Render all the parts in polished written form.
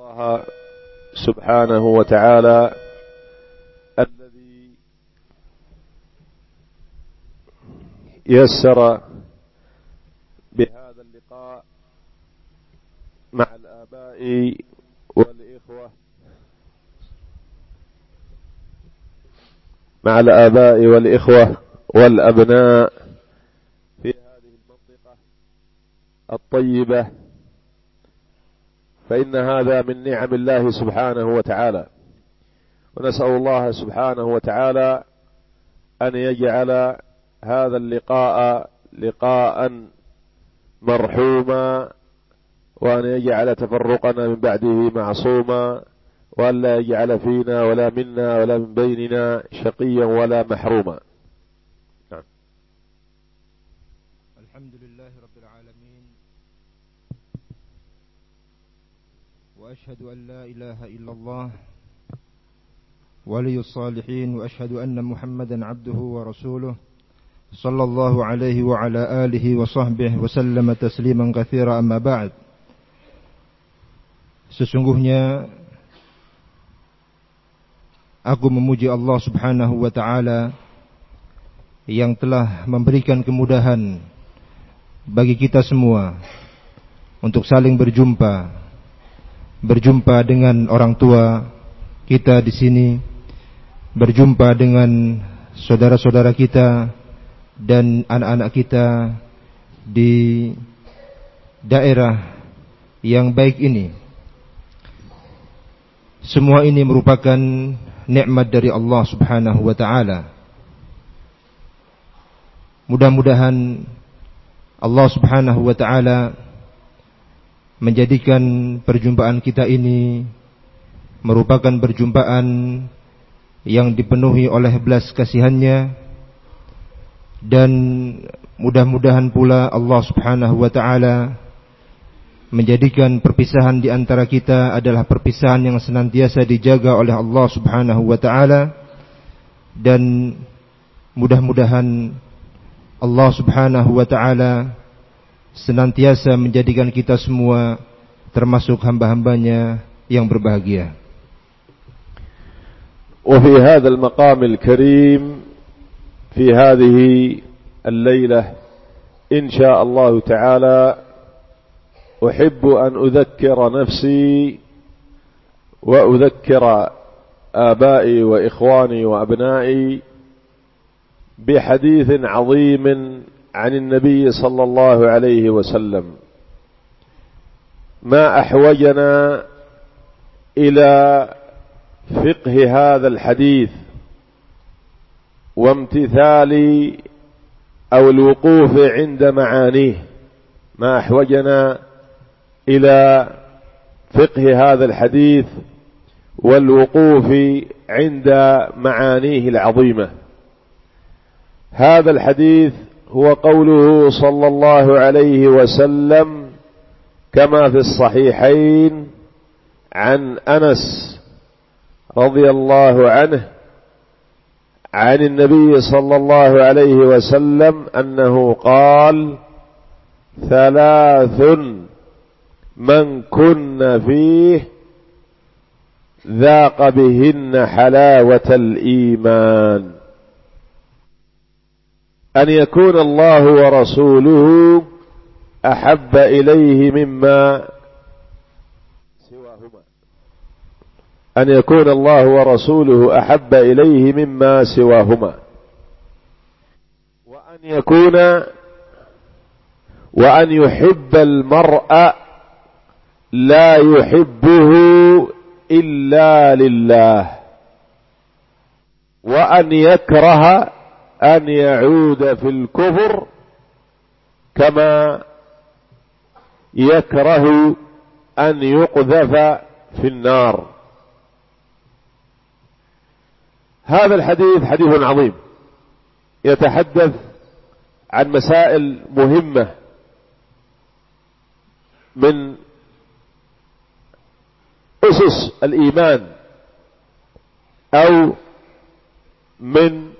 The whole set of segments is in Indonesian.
الله سبحانه وتعالى الذي يسر بهذا اللقاء مع الآباء والإخوة والأبناء في هذه المنطقة الطيبة، فإن هذا من نعم الله سبحانه وتعالى، ونسأل الله سبحانه وتعالى أن يجعل هذا اللقاء لقاء مرحوما، وأن يجعل تفرقنا من بعده معصوما، وأن لا يجعل فينا ولا منا ولا من بيننا شقيا ولا محروما. نعم. الحمد لله رب العالمين، وأشهد أن لا إله إلا الله ولي الصالحين، وأشهد أن محمدا عبده ورسوله صلى الله عليه وعلى آله وصحبه وسلم تسليما كثيرا. أما بعد. Sesungguhnya aku memuji Allah subhanahu wa ta'ala yang telah memberikan kemudahan bagi kita semua untuk saling berjumpa dengan orang tua kita di sini, berjumpa dengan saudara-saudara kita dan anak-anak kita di daerah yang baik ini. Semua ini merupakan nikmat dari Allah subhanahu wa ta'ala. Mudah-mudahan Allah subhanahu wa ta'ala menjadikan perjumpaan kita ini merupakan perjumpaan yang dipenuhi oleh belas kasihannya, dan mudah-mudahan pula Allah subhanahu wa ta'ala menjadikan perpisahan di antara kita adalah perpisahan yang senantiasa dijaga oleh Allah subhanahu wa ta'ala, dan mudah-mudahan Allah subhanahu wa ta'ala senantiasa menjadikan kita semua termasuk hamba-hambanya yang berbahagia. وفي هذا المقام الكريم في هذه الليلة إن شاء الله تعالى أحب أن أذكر نفسي وأذكر آبائي وإخواني وأبنائي بحديث عظيم عن النبي صلى الله عليه وسلم، ما أحوجنا إلى فقه هذا الحديث وامتثال أو الوقوف عند معانيه، ما أحوجنا إلى فقه هذا الحديث والوقوف عند معانيه العظيمة. هذا الحديث هو قوله صلى الله عليه وسلم كما في الصحيحين عن أنس رضي الله عنه عن النبي صلى الله عليه وسلم أنه قال: ثلاث من كن فيه ذاق بهن حلاوة الإيمان: أن يكون الله ورسوله أحب إليه مما سواهما، أن يكون الله ورسوله أحب إليه مما سواهما، وأن يحب المرء لا يحبه إلا لله، وأن يكره أن يعود في الكفر كما يكره أن يقذف في النار. هذا الحديث حديث عظيم يتحدث عن مسائل مهمة من أسس الإيمان أو من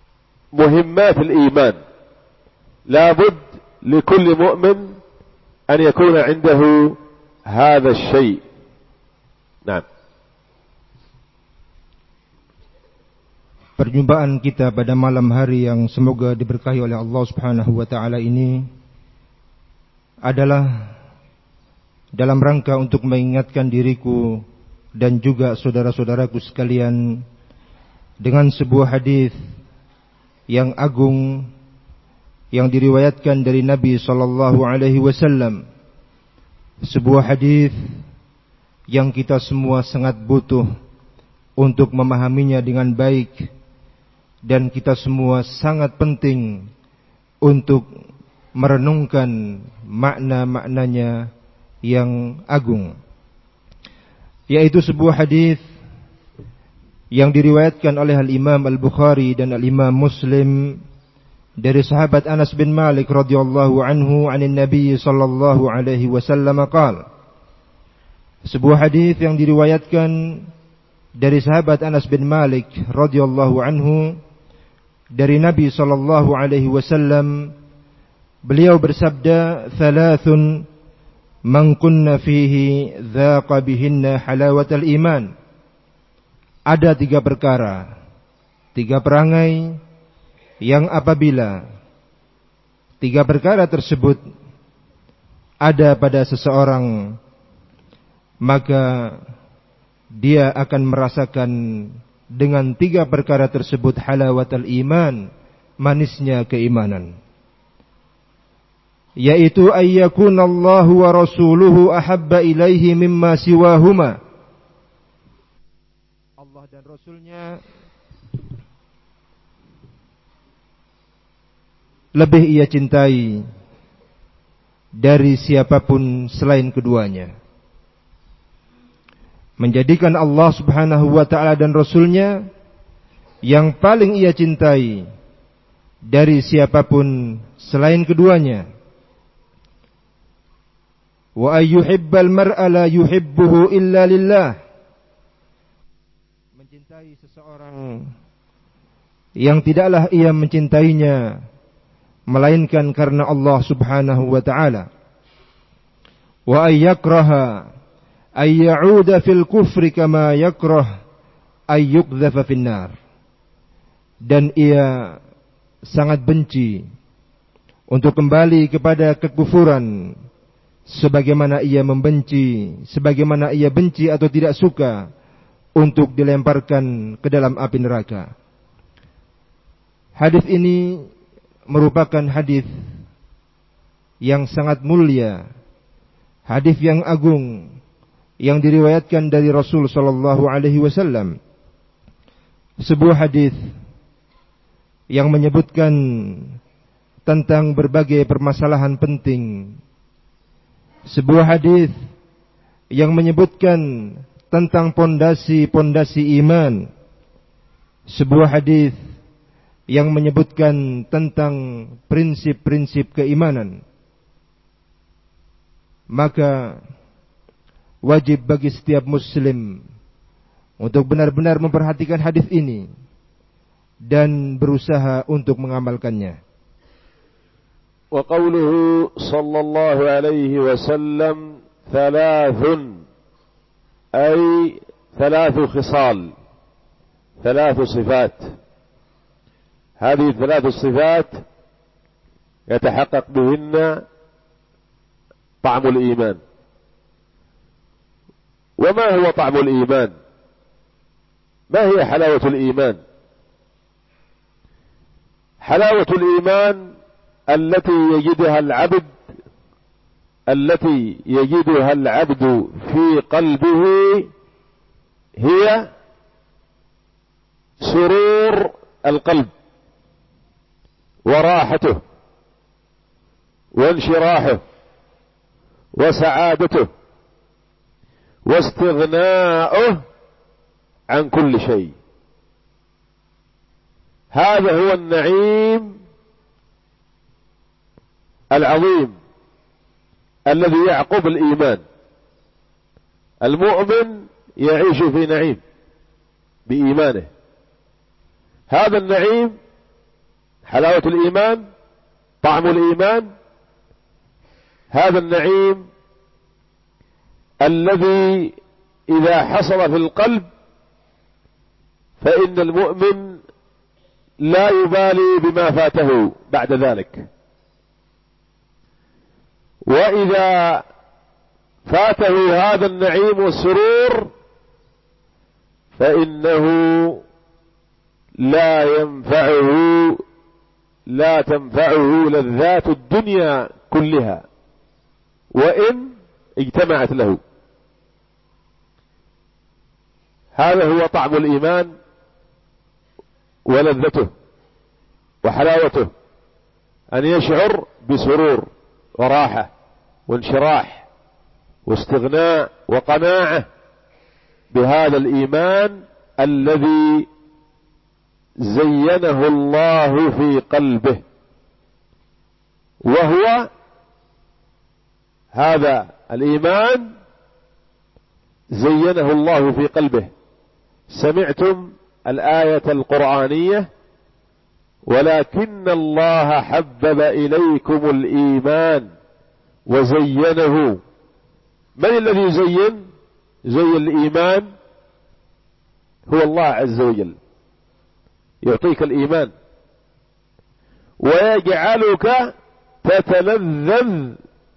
مهمات الإيمان. لا بد لكل مؤمن أن يكون عنده هذا الشيء. نعم. Perjumpaan kita pada malam hari yang semoga diberkahi oleh Allah Subhanahu wa taala ini adalah dalam rangka untuk mengingatkan diriku dan juga saudara-saudaraku sekalian dengan sebuah hadis yang agung yang diriwayatkan dari Nabi sallallahu alaihi wasallam. Sebuah hadis yang kita semua sangat butuh untuk memahaminya dengan baik, dan kita semua sangat penting untuk merenungkan makna-maknanya yang agung. Yaitu sebuah hadis yang diriwayatkan oleh Al-Imam Al-Bukhari dan Al-Imam Muslim dari sahabat Anas bin Malik radhiyallahu anhu anin Nabi sallallahu alaihi wasallam qala. Sebuah hadis yang diriwayatkan dari sahabat Anas bin Malik radhiyallahu anhu dari Nabi sallallahu alaihi wasallam, beliau bersabda, "Thalathun man kunna fihi dhaqa bihinna halawatal iman." Ada 3 perkara, 3 perangai yang apabila 3 perkara tersebut ada pada seseorang, maka dia akan merasakan dengan 3 perkara tersebut halawatul iman, manisnya keimanan. Yaitu ayyakunallahu wa rasuluhu ahabba ilaihi mimma siwahuma. Allah dan Rasulnya lebih ia cintai dari siapapun selain keduanya. Menjadikan Allah subhanahu wa ta'ala dan Rasulnya yang paling ia cintai dari siapapun selain keduanya. Wa ayyuhibbal mar'a la yuhibbuhu illa lillah. Mencintai seseorang yang tidaklah ia mencintainya melainkan karena Allah subhanahu wa ta'ala. Wa ayyakraha ay ya'uda fil kufri kama yakrah ay yuqdhafa fin nar. Dan ia sangat benci untuk kembali kepada kekufuran sebagaimana ia benci atau tidak suka untuk dilemparkan ke dalam api neraka. Hadis ini merupakan hadis yang sangat mulia, hadis yang agung yang diriwayatkan dari Rasul sallallahu alaihi wasallam. Sebuah hadis yang menyebutkan tentang berbagai permasalahan penting. Sebuah hadis yang menyebutkan tentang pondasi-pondasi iman. Sebuah hadis yang menyebutkan tentang prinsip-prinsip keimanan. Maka wajib bagi setiap muslim untuk benar-benar memperhatikan hadis ini dan berusaha untuk mengamalkannya. Wa qawluhu sallallahu alaihi wasallam thalathun ay thalathu khisal, thalathu sifat. هذه ثلاث صفات يتحقق بهن طعم الإيمان. وما هو طعم الإيمان؟ ما هي حلاوة الإيمان؟ حلاوة الإيمان التي يجدها العبد في قلبه هي سرور القلب وراحته وانشراحه وسعادته واستغناؤه عن كل شيء. هذا هو النعيم العظيم الذي يعقب الإيمان. المؤمن يعيش في نعيم بإيمانه. هذا النعيم حلاوة الإيمان، طعم الإيمان، هذا النعيم الذي إذا حصل في القلب فإن المؤمن لا يبالي بما فاته بعد ذلك، وإذا فاته هذا النعيم والسرور فإنه لا تنفعه لذات الدنيا كلها وإن اجتمعت له. هذا هو طعم الإيمان ولذته وحلاوته، أن يشعر بسرور وراحة وانشراح واستغناء وقناعة بهذا الإيمان الذي زينه الله في قلبه. وهو هذا الإيمان زينه الله في قلبه. سمعتم الآية القرآنية: ولكن الله حبب إليكم الإيمان وزينه. من الذي زين الإيمان؟ هو الله عز وجل، يعطيك الإيمان ويجعلك تتلذذ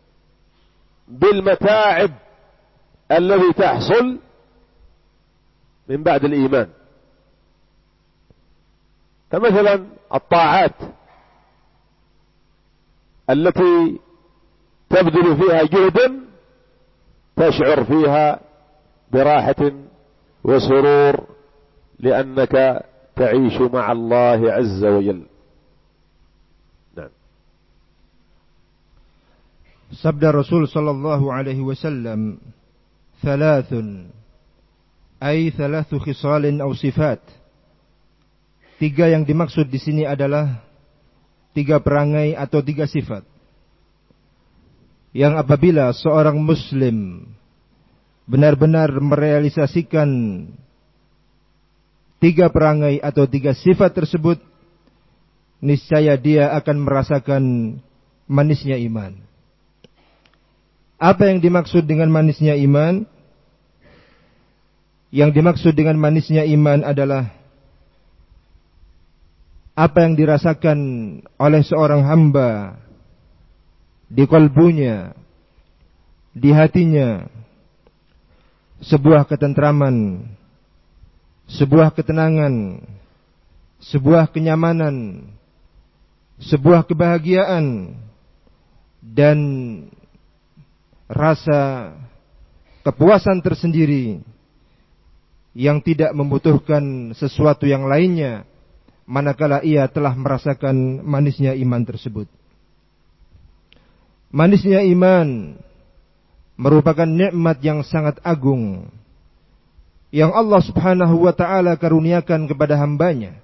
بالمتاعب الذي تحصل من بعد الإيمان، كمثلا الطاعات التي تبذل فيها جهدا تشعر فيها براحة وسرور لأنك تعيش مع الله عز وجل. نعم. Sabda Rasul sallallahu alaihi wasallam, thalathun ay thalathu khisalin aw sifat. Tiga yang dimaksud di sini adalah tiga perangai atau tiga sifat yang apabila seorang muslim benar-benar merealisasikan tiga perangai atau tiga sifat tersebut, niscaya dia akan merasakan manisnya iman. Apa yang dimaksud dengan manisnya iman? Yang dimaksud dengan manisnya iman adalah apa yang dirasakan oleh seorang hamba di kalbunya, di hatinya, sebuah ketentraman, sebuah ketenangan, sebuah kenyamanan, sebuah kebahagiaan, dan rasa kepuasan tersendiri yang tidak membutuhkan sesuatu yang lainnya manakala ia telah merasakan manisnya iman tersebut. Manisnya iman merupakan nikmat yang sangat agung yang Allah Subhanahu wa ta'ala karuniakan kepada hambanya.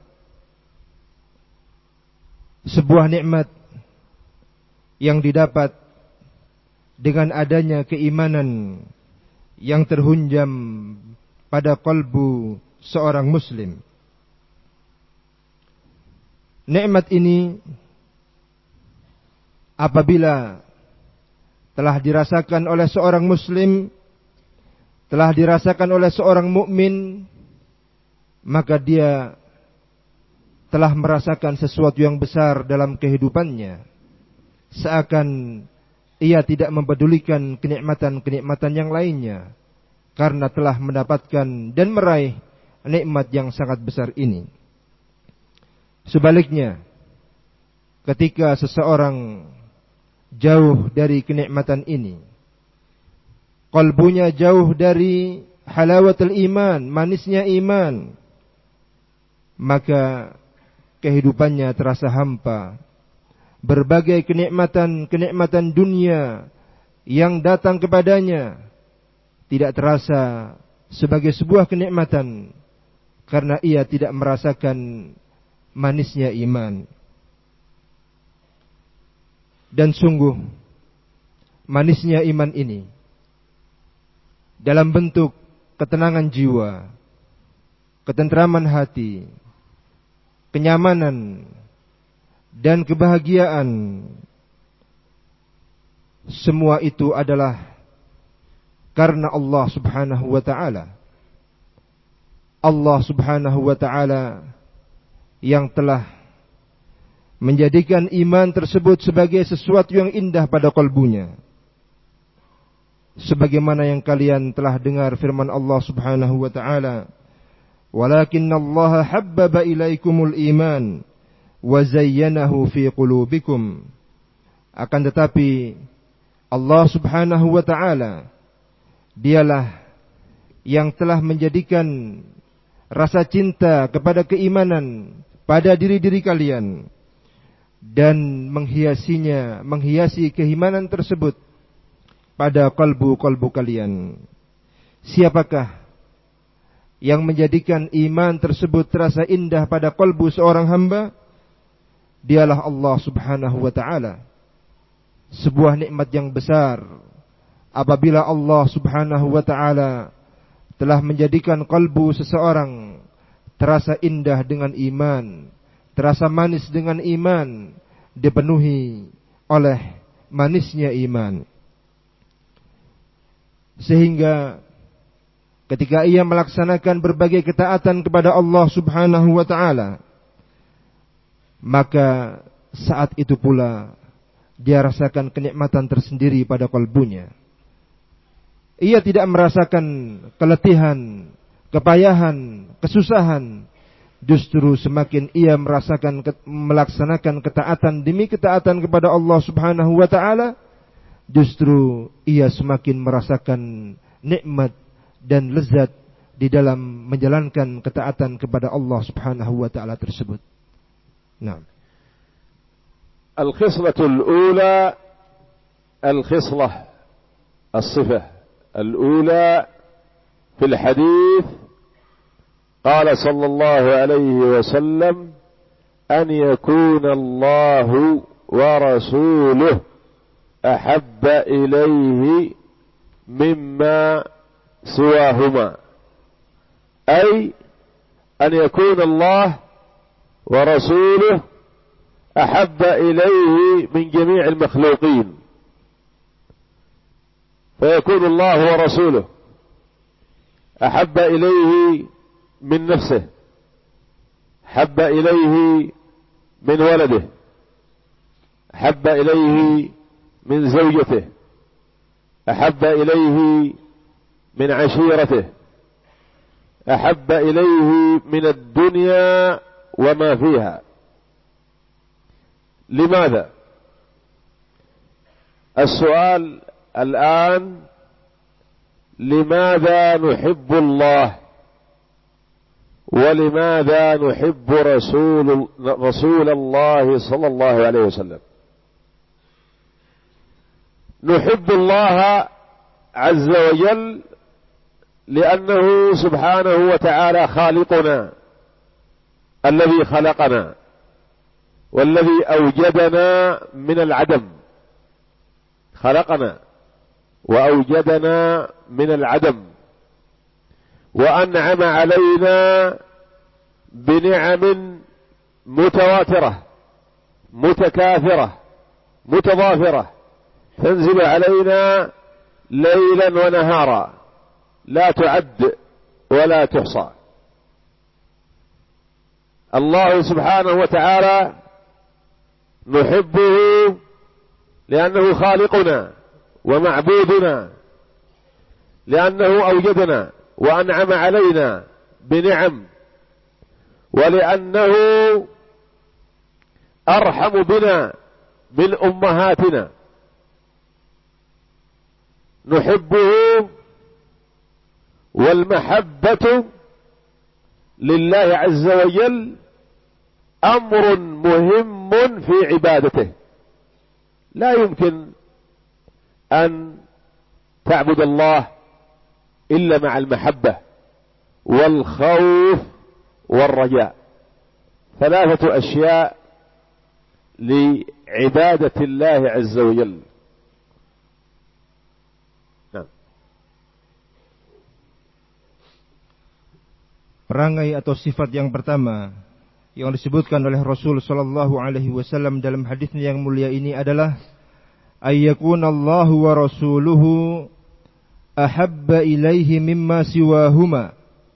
Sebuah nikmat yang didapat dengan adanya keimanan yang terhunjam pada kalbu seorang muslim. Nikmat ini apabila telah dirasakan oleh seorang muslim, telah dirasakan oleh seorang mukmin, maka dia telah merasakan sesuatu yang besar dalam kehidupannya, seakan ia tidak mempedulikan kenikmatan-kenikmatan yang lainnya, karena telah mendapatkan dan meraih nikmat yang sangat besar ini. Sebaliknya, ketika seseorang jauh dari kenikmatan ini, kalbunya jauh dari halawatul iman, manisnya iman, maka kehidupannya terasa hampa. Berbagai kenikmatan dunia yang datang kepadanya tidak terasa sebagai sebuah kenikmatan, karena ia tidak merasakan manisnya iman. Dan sungguh manisnya iman ini dalam bentuk ketenangan jiwa, ketentraman hati, kenyamanan, dan kebahagiaan semua itu adalah karena Allah Subhanahu wa ta'ala. Allah Subhanahu wa ta'ala yang telah menjadikan iman tersebut sebagai sesuatu yang indah pada kalbunya. Sebagaimana yang kalian telah dengar firman Allah Subhanahu wa ta'ala, "Walakinnallaha habbaba ilaikumul iman wa zayyanahu fi qulubikum." Akan tetapi Allah Subhanahu wa ta'ala dialah yang telah menjadikan rasa cinta kepada keimanan pada diri-diri kalian dan menghiasi keimanan tersebut pada kalbu-kalbu kalian. Siapakah yang menjadikan iman tersebut terasa indah pada kalbu seorang hamba? Dialah Allah Subhanahu wa ta'ala. Sebuah nikmat yang besar apabila Allah Subhanahu wa ta'ala telah menjadikan kalbu seseorang terasa indah dengan iman, terasa manis dengan iman, dipenuhi oleh manisnya iman. Sehingga ketika ia melaksanakan berbagai ketaatan kepada Allah Subhanahu wa ta'ala, maka saat itu pula dia rasakan kenikmatan tersendiri pada kalbunya. Ia tidak merasakan keletihan, kepayahan, kesusahan. Justru semakin ia melaksanakan ketaatan demi ketaatan kepada Allah Subhanahu wa ta'ala, justru ia semakin merasakan nikmat dan lezat di dalam menjalankan ketaatan kepada Allah Subhanahu wa ta'ala tersebut. Nah, al-khislatul ula, al-khislah, as-sifah الأولى في الحديث قال صلى الله عليه وسلم أن يكون الله ورسوله أحب إليه مما سواهما، أي أن يكون الله ورسوله أحب إليه من جميع المخلوقين، فيكون الله ورسوله أحب إليه من نفسه، أحب إليه من ولده، أحب إليه من زوجته، أحب إليه من عشيرته، أحب إليه من الدنيا وما فيها. لماذا؟ السؤال الآن: لماذا نحب الله ولماذا نحب رسول الله صلى الله عليه وسلم؟ نحب الله عز وجل لأنه سبحانه وتعالى خالقنا الذي خلقنا والذي أوجدنا من العدم، خلقنا وأوجدنا من العدم وأنعم علينا بنعم متواترة متكاثرة متضافرة تنزل علينا ليلا ونهارا لا تعد ولا تحصى. الله سبحانه وتعالى نحبه لأنه خالقنا ومعبودنا، لأنه أوجدنا وأنعم علينا بنعم، ولأنه أرحم بنا من أمهاتنا. نحبه، والمحبة لله عز وجل أمر مهم في عبادته. لا يمكن أن تعبد الله إلا مع المحبة والخوف والرجاء، ثلاثة أشياء لعبادة الله عز وجل. Perangai atau sifat yang pertama yang disebutkan oleh Rasul sallallahu alaihi wasallam dalam hadisnya yang mulia ini adalah ayyakuna Allahu wa rasuluhu ahabba ilaihi mimma siwahuma,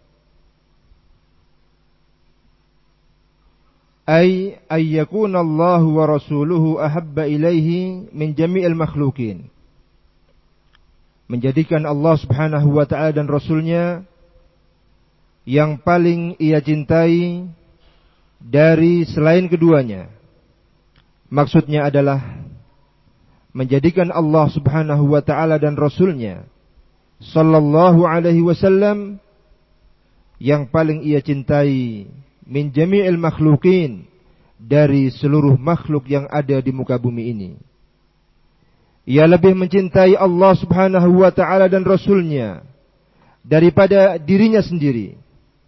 ay ayyakuna Allahu wa rasuluhu ahabba ilaihi min jami'il makhlukin, menjadikan Allah subhanahu wa ta'ala dan Rasulnya yang paling ia cintai dari selain keduanya. Maksudnya adalah menjadikan Allah subhanahu wa ta'ala dan Rasulnya sallallahu alaihi wasallam yang paling ia cintai min jami'il makhlukin, dari seluruh makhluk yang ada di muka bumi ini. Ia lebih mencintai Allah subhanahu wa ta'ala dan Rasulnya daripada dirinya sendiri,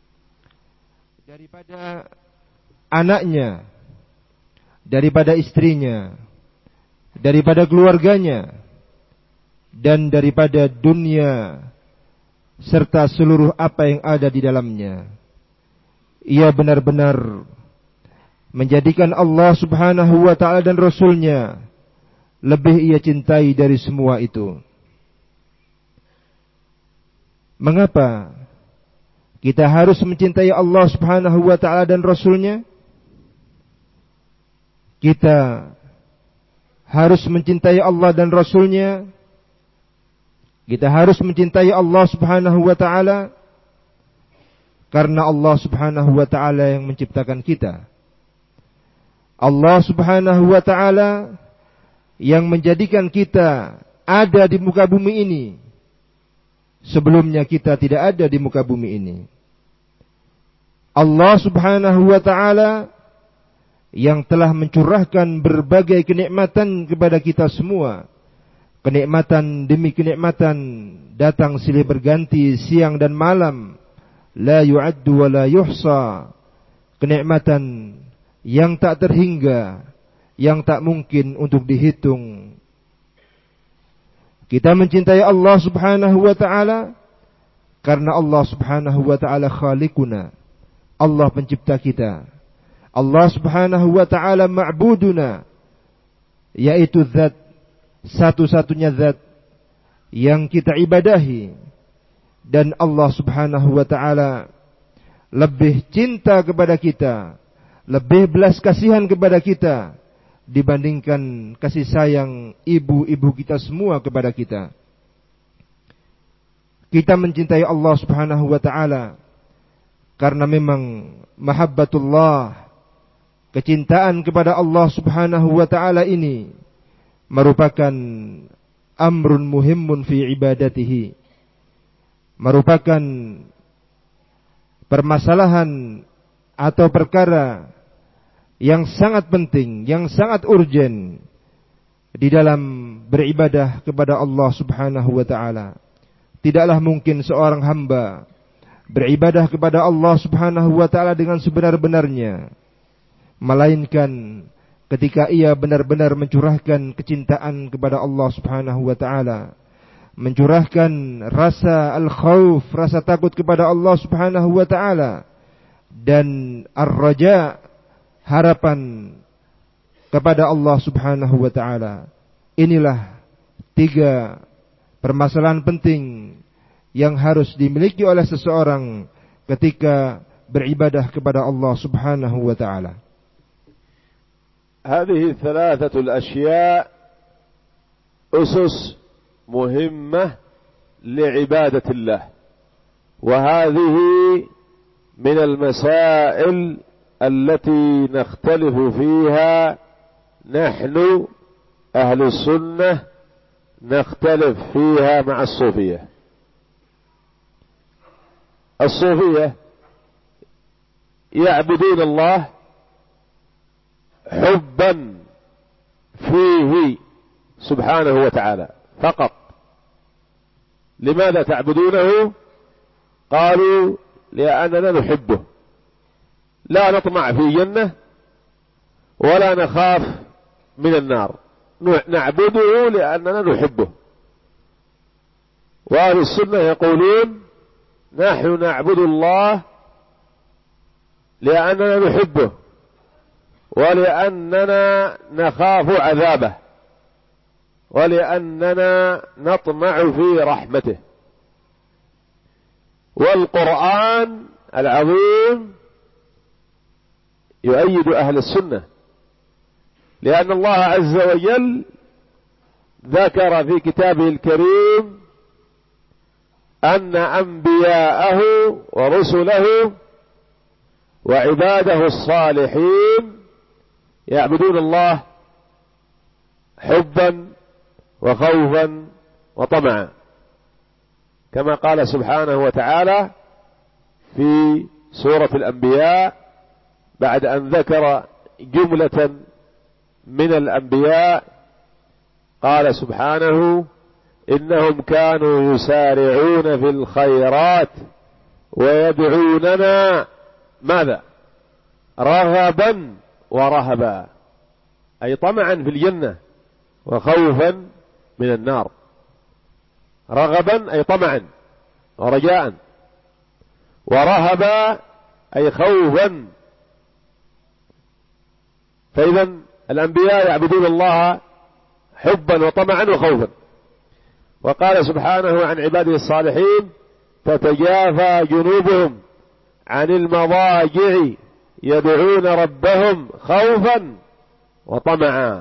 daripada anaknya, daripada istrinya, daripada keluarganya, dan daripada dunia serta seluruh apa yang ada di dalamnya. Ia benar-benar menjadikan Allah subhanahu wa ta'ala dan Rasulnya lebih ia cintai dari semua itu. Mengapa kita harus mencintai Allah subhanahu wa ta'ala dan Rasulnya? Kita harus mencintai Allah dan Rasulnya, kita harus mencintai Allah subhanahu wa ta'ala karena Allah subhanahu wa ta'ala yang menciptakan kita. Allah subhanahu wa ta'ala yang menjadikan kita ada di muka bumi ini. Sebelumnya kita tidak ada di muka bumi ini. Allah subhanahu wa ta'ala yang telah mencurahkan berbagai kenikmatan kepada kita semua. Kenikmatan demi kenikmatan datang silih berganti siang dan malam. La yu'addu wa la yuhsa. Kenikmatan yang tak terhingga, yang tak mungkin untuk dihitung. Kita mencintai Allah subhanahu wa ta'ala karena Allah subhanahu wa ta'ala khaliquna, Allah pencipta kita. Allah subhanahu wa ta'ala ma'buduna, yaitu zat, satu-satunya zat yang kita ibadahi. Dan Allah subhanahu wa ta'ala lebih cinta kepada kita, lebih belas kasihan kepada kita dibandingkan kasih sayang ibu-ibu kita semua kepada kita. Kita mencintai Allah subhanahu wa ta'ala karena memang mahabbatullah, kecintaan kepada Allah subhanahu wa ta'ala ini merupakan amrun muhimmun fi ibadatihi, merupakan permasalahan atau perkara yang sangat penting, yang sangat urgen di dalam beribadah kepada Allah subhanahu wa ta'ala. Tidaklah mungkin seorang hamba beribadah kepada Allah subhanahu wa ta'ala dengan sebenar-benarnya, melainkan ketika ia benar-benar mencurahkan kecintaan kepada Allah subhanahu wa ta'ala, mencurahkan rasa al-khawf, rasa takut kepada Allah subhanahu wa ta'ala, dan ar-raja, harapan kepada Allah subhanahu wa ta'ala. Inilah 3 permasalahan penting yang harus dimiliki oleh seseorang ketika beribadah kepada Allah subhanahu wa ta'ala. هذه 3 الأشياء أسس مهمة لعبادة الله، وهذه من المسائل التي نختلف فيها نحن أهل السنة، نختلف فيها مع الصوفية. الصوفية يعبدون الله حبا فيه سبحانه وتعالى فقط. لماذا تعبدونه؟ قالوا لأننا نحبه، لا نطمع في جنة ولا نخاف من النار، نعبده لأننا نحبه. وأهل السنة يقولون نحن نعبد الله لأننا نحبه ولأننا نخاف عذابه. ولأننا نطمع في رحمته. والقرآن العظيم يؤيد أهل السنة، لأن الله عز وجل ذكر في كتابه الكريم أن أنبياءه ورسله وعباده الصالحين يعبدون الله حبا وخوفا وطمعا، كما قال سبحانه وتعالى في سورة الأنبياء بعد أن ذكر جملة من الأنبياء، قال سبحانه: إنهم كانوا يسارعون في الخيرات ويدعوننا ماذا؟ رغبا ورهبا، أي طمعا في الجنة وخوفا من النار. رغبا أي طمعا ورجاء، ورهبا أي خوفا. فإذا الأنبياء يعبدون الله حبا وطمعا وخوفا. وقال سبحانه عن عباده الصالحين: تتجافى جنوبهم عن المضاجع يدعون ربهم خوفا وطمعا.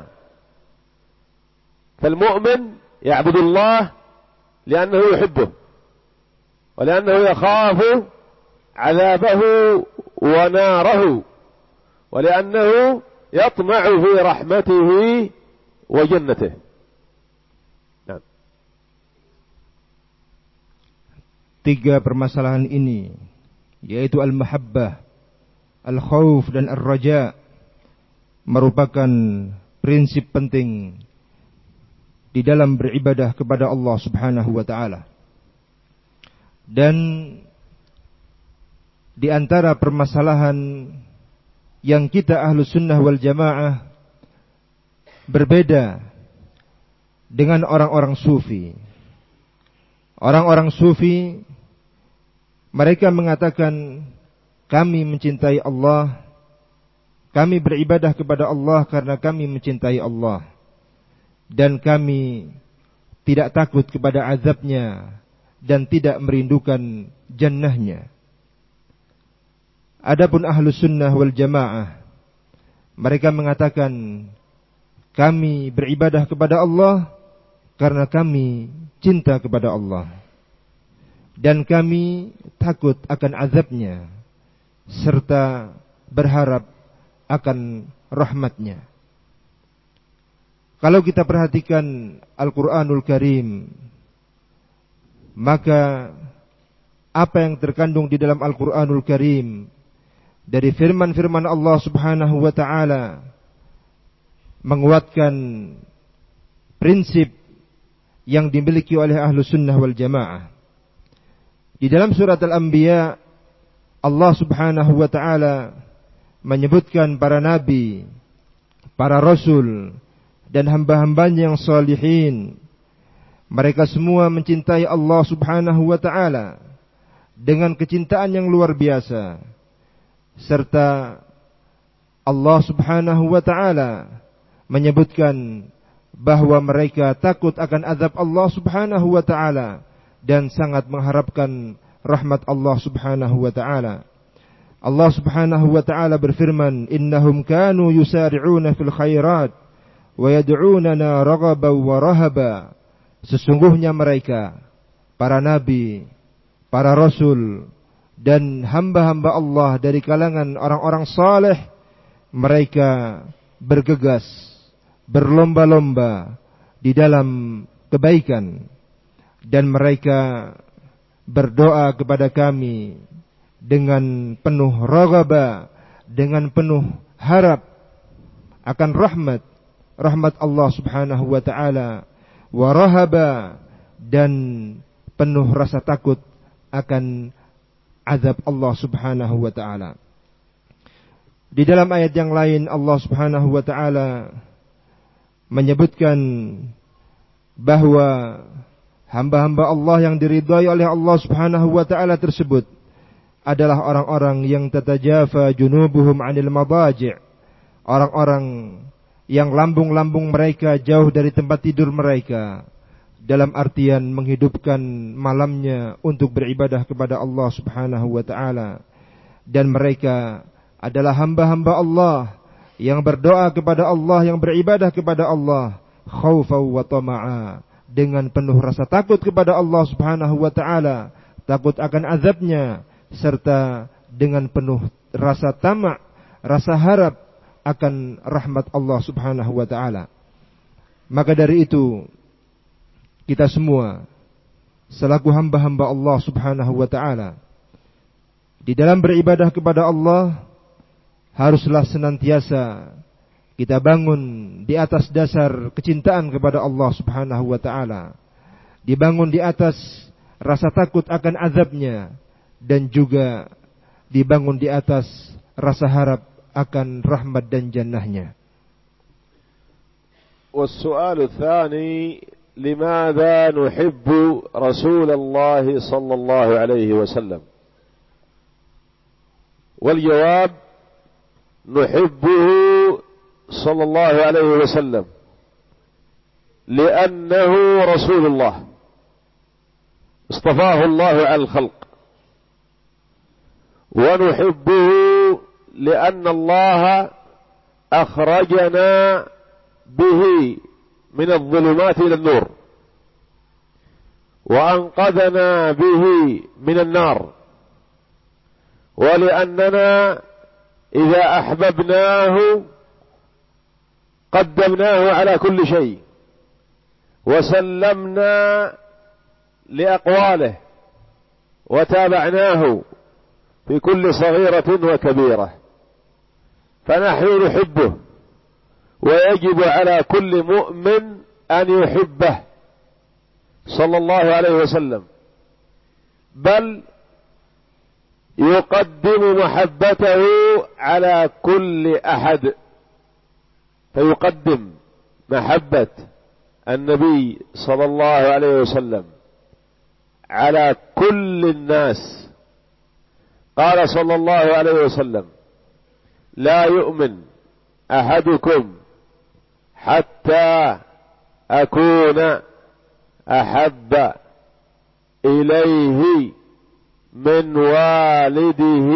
فالمؤمن يعبد الله لأنه يحبه، ولأنه يخاف عذابه وناره، ولأنه يطمع في رحمته وجنته. Nah. Tiga permasalahan ini, yaitu al-mahabbah, al-khauf dan ar-raja, merupakan prinsip penting di dalam beribadah kepada Allah Subhanahu wa ta'ala. Dan di antara permasalahan yang kita Ahlus Sunnah wal Jamaah berbeda dengan orang-orang sufi. Orang-orang sufi, mereka mengatakan, kami mencintai Allah, kami beribadah kepada Allah karena kami mencintai Allah, dan kami tidak takut kepada azabnya dan tidak merindukan jannahnya. Adapun Ahlus Sunnah wal Jamaah, mereka mengatakan, kami beribadah kepada Allah karena kami cinta kepada Allah, dan kami takut akan azabnya serta berharap akan rahmatnya. Kalau kita perhatikan Al-Quranul Karim, maka apa yang terkandung di dalam Al-Quranul Karim dari firman-firman Allah Subhanahu wa ta'ala menguatkan prinsip yang dimiliki oleh Ahlus Sunnah wal Jamaah. Di dalam surat Al-Anbiya, Allah Subhanahu wa ta'ala menyebutkan para nabi, para rasul, dan hamba-hambanya yang salihin. Mereka semua mencintai Allah Subhanahu wa ta'ala dengan kecintaan yang luar biasa. Serta Allah Subhanahu wa ta'ala menyebutkan bahwa mereka takut akan azab Allah Subhanahu wa ta'ala dan sangat mengharapkan rahmat Allah Subhanahu wa ta'ala. Allah Subhanahu wa ta'ala berfirman, innahum kanu yusari'una fil khairat wa yad'unana raghaban wa rahaba. Sesungguhnya mereka, para nabi, para rasul, dan hamba-hamba Allah dari kalangan orang-orang saleh, mereka bergegas, berlomba-lomba di dalam kebaikan, dan mereka berdoa kepada kami dengan penuh raghaba, dengan penuh harap akan rahmat Allah Subhanahu wa ta'ala, wa rahaba, dan penuh rasa takut akan azab Allah Subhanahu wa ta'ala. Di dalam ayat yang lain Allah Subhanahu wa ta'ala menyebutkan bahwa hamba-hamba Allah yang diridhai oleh Allah Subhanahu wa ta'ala tersebut adalah orang-orang yang tatajafa junubuhum 'anil madaji', orang-orang yang lambung-lambung mereka jauh dari tempat tidur mereka, dalam artian menghidupkan malamnya untuk beribadah kepada Allah Subhanahu wa taala. Dan mereka adalah hamba-hamba Allah yang berdoa kepada Allah, yang beribadah kepada Allah khaufan wa tama'a, dengan penuh rasa takut kepada Allah Subhanahu wa taala, takut akan azabnya, serta dengan penuh rasa tamak, rasa harap akan rahmat Allah Subhanahu wa taala. Maka dari itu, kita semua selaku hamba-hamba Allah Subhanahu wa taala, di dalam beribadah kepada Allah haruslah senantiasa kita bangun di atas dasar kecintaan kepada Allah Subhanahu wa taala, dibangun di atas rasa takut akan azabnya, dan juga dibangun di atas rasa harap akan rahmat dan jannahnya. والسؤال الثاني: لماذا نحب رسول الله صلى الله عليه وسلم؟ والجواب: نحبه صلى الله عليه وسلم لأنه رسول الله اصطفاه الله على الخلق، ونحبه لأن الله أخرجنا به من الظلمات إلى النور، وأنقذنا به من النار، ولأننا إذا أحببناه قدمناه على كل شيء، وسلمنا لأقواله، وتابعناه في كل صغيرة وكبيرة، فنحن نحبه، ويجب على كل مؤمن أن يحبه صلى الله عليه وسلم، بل يقدم محبته على كل أحد، فيقدم محبة النبي صلى الله عليه وسلم على كل الناس. قال صلى الله عليه وسلم: لا يؤمن أحدكم حتى أكون أحب إليه من والده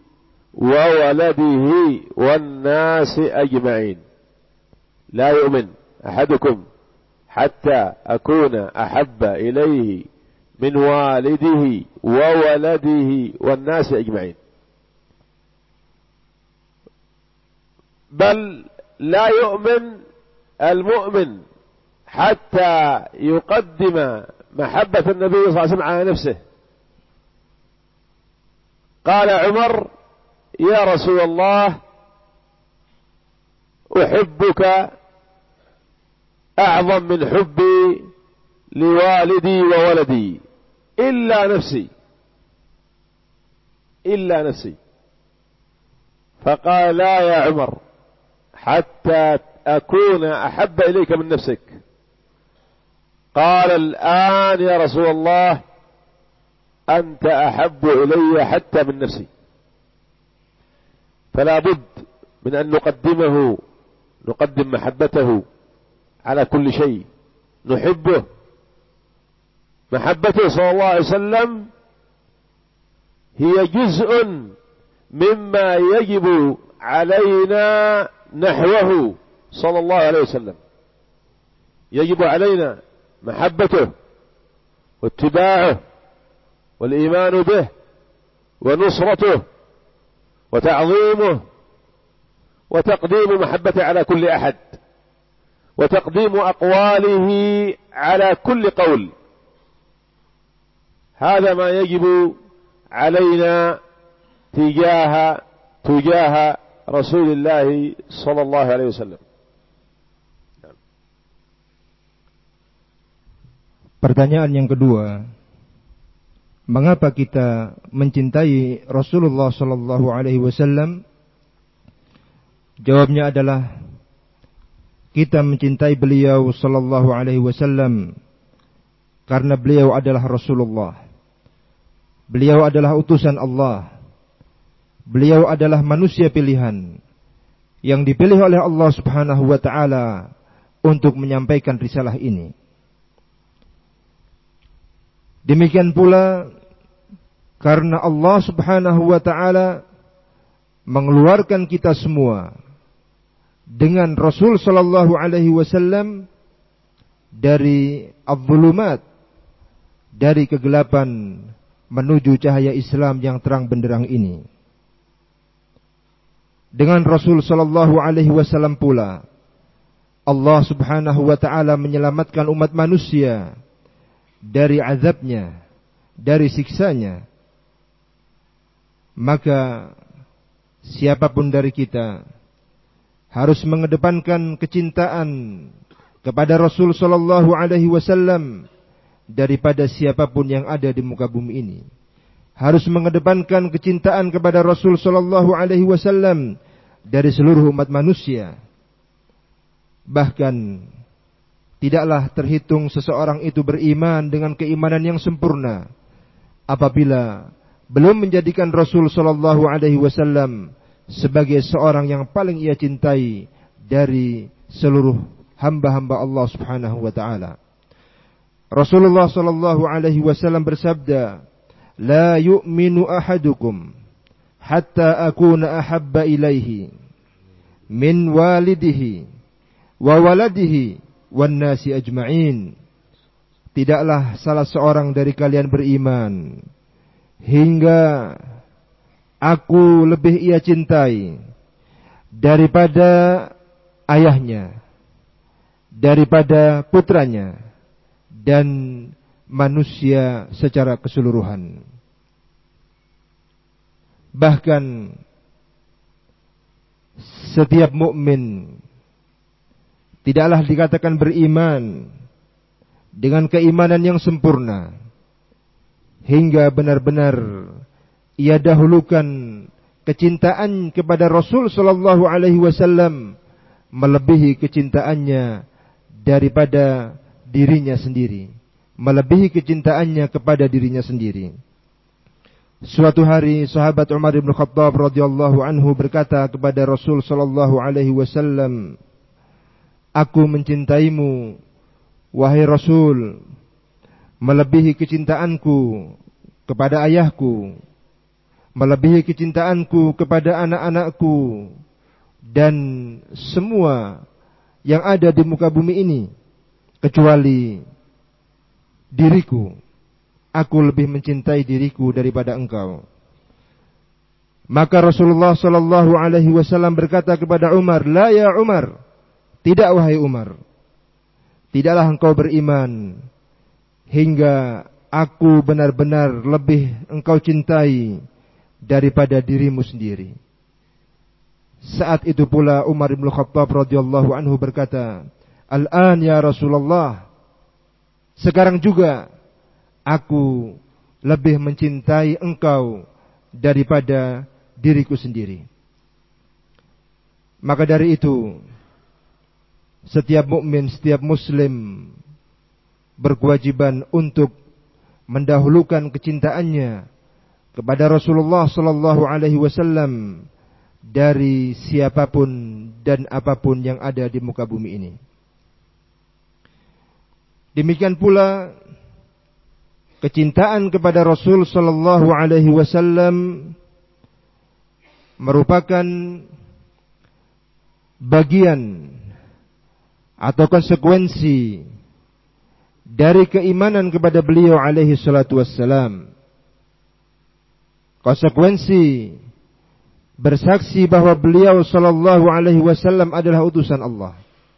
وولده والناس أجمعين. لا يؤمن أحدكم حتى أكون أحب إليه من والده وولده والناس أجمعين. بل لا يؤمن المؤمن حتى يقدم محبة النبي صلى الله عليه وسلم على نفسه. قال عمر: يا رسول الله، أحبك أعظم من حبي لوالدي وولدي إلا نفسي. فقال: لا يا عمر، حتى أكون أحب إليك من نفسك. قال: الآن يا رسول الله أنت أحب إلي حتى من نفسي. فلا بد من أن نقدم محبته على كل شيء، نحبه. محبته صلى الله عليه وسلم هي جزء مما يجب علينا نحوه صلى الله عليه وسلم. يجب علينا محبته واتباعه والإيمان به ونصرته وتعظيمه وتقديم محبته على كل أحد، وتقديم أقواله على كل قول. هذا ما يجب علينا تجاه رسول الله صلى الله عليه وسلم. Pertanyaan yang kedua, mengapa kita mencintai Rasulullah sallallahu alaihi wasallam? Jawabnya adalah kita mencintai beliau sallallahu alaihi wasallam karena beliau adalah Rasulullah. Beliau adalah utusan Allah. Beliau adalah manusia pilihan yang dipilih oleh Allah Subhanahu wa taala untuk menyampaikan risalah ini. Demikian pula karena Allah Subhanahu wa taala mengeluarkan kita semua dengan Rasul sallallahu alaihi wasallam dari adz-dzulumat, dari kegelapan menuju cahaya Islam yang terang benderang ini. Dengan Rasul sallallahu alaihi wasallam pula Allah Subhanahu wa taala menyelamatkan umat manusia dari azabnya, dari siksanya. Maka siapapun dari kita harus mengedepankan kecintaan kepada Rasul sallallahu alaihi wasallam daripada siapapun yang ada di muka bumi ini. Harus mengedepankan kecintaan kepada Rasul sallallahu alaihi wasallam dari seluruh umat manusia. Bahkan tidaklah terhitung seseorang itu beriman dengan keimanan yang sempurna apabila belum menjadikan Rasul sallallahu alaihi wasallam sebagai seorang yang paling ia cintai dari seluruh hamba-hamba Allah Subhanahu wa taala. Rasulullah sallallahu alaihi wasallam bersabda, "La yu'minu ahadukum hatta akuna ahabba ilaihi min walidihi wa waladihi wan nasi ajma'in." Tidaklah salah seorang dari kalian beriman hingga aku lebih ia cintai daripada ayahnya, daripada putranya, dan manusia secara keseluruhan. Bahkan setiap mukmin tidaklah dikatakan beriman dengan keimanan yang sempurna hingga benar-benar ia dahulukan kecintaan kepada Rasul sallallahu alaihi wasallam melebihi kecintaannya daripada dirinya sendiri, melebihi kecintaannya kepada dirinya sendiri. Suatu hari sahabat Umar bin Khattab radhiyallahu anhu berkata kepada Rasul sallallahu alaihi wasallam, "Aku mencintaimu wahai Rasul melebihi kecintaanku kepada ayahku, melebihi kecintaanku kepada anak-anakku dan semua yang ada di muka bumi ini kecuali diriku. Aku lebih mencintai diriku daripada engkau." Maka Rasulullah sallallahu alaihi wasallam berkata kepada Umar, "La ya Umar, tidak wahai Umar. Tidaklah engkau beriman hingga aku benar-benar lebih engkau cintai daripada dirimu sendiri." Saat itu pula Umar bin Khattab radhiyallahu anhu berkata, "Al-an ya Rasulullah, sekarang juga aku lebih mencintai engkau daripada diriku sendiri." Maka dari itu setiap mukmin, setiap muslim berkewajiban untuk mendahulukan kecintaannya kepada Rasulullah sallallahu alaihi wasallam dari siapapun dan apapun yang ada di muka bumi ini. Demikian pula kecintaan kepada Rasul sallallahu alaihi wasallam merupakan bagian atau konsekuensi dari keimanan kepada beliau alaihi salatu wassalam. Konsekuensi bersaksi bahwa beliau sallallahu alaihi wasallam adalah utusan Allah.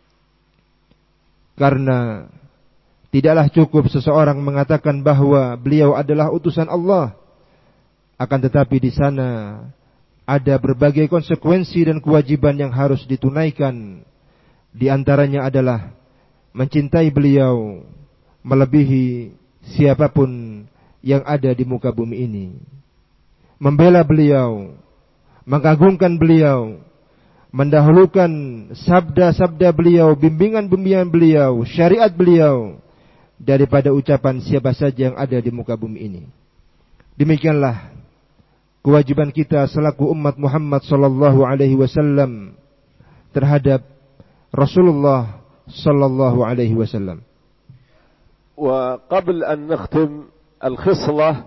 Karena tidaklah cukup seseorang mengatakan bahwa beliau adalah utusan Allah, akan tetapi di sana ada berbagai konsekuensi dan kewajiban yang harus ditunaikan. Di antaranya adalah mencintai beliau melebihi siapapun yang ada di muka bumi ini, membela beliau, mengagungkan beliau, mendahulukan sabda-sabda beliau, bimbingan-bimbingan beliau, syariat beliau daripada ucapan siapa saja yang ada di muka bumi ini. Demikianlah kewajiban kita selaku umat Muhammad sallallahu alaihi wasallam terhadap Rasulullah sallallahu alaihi wasallam. وقبل أن نختم الخصلة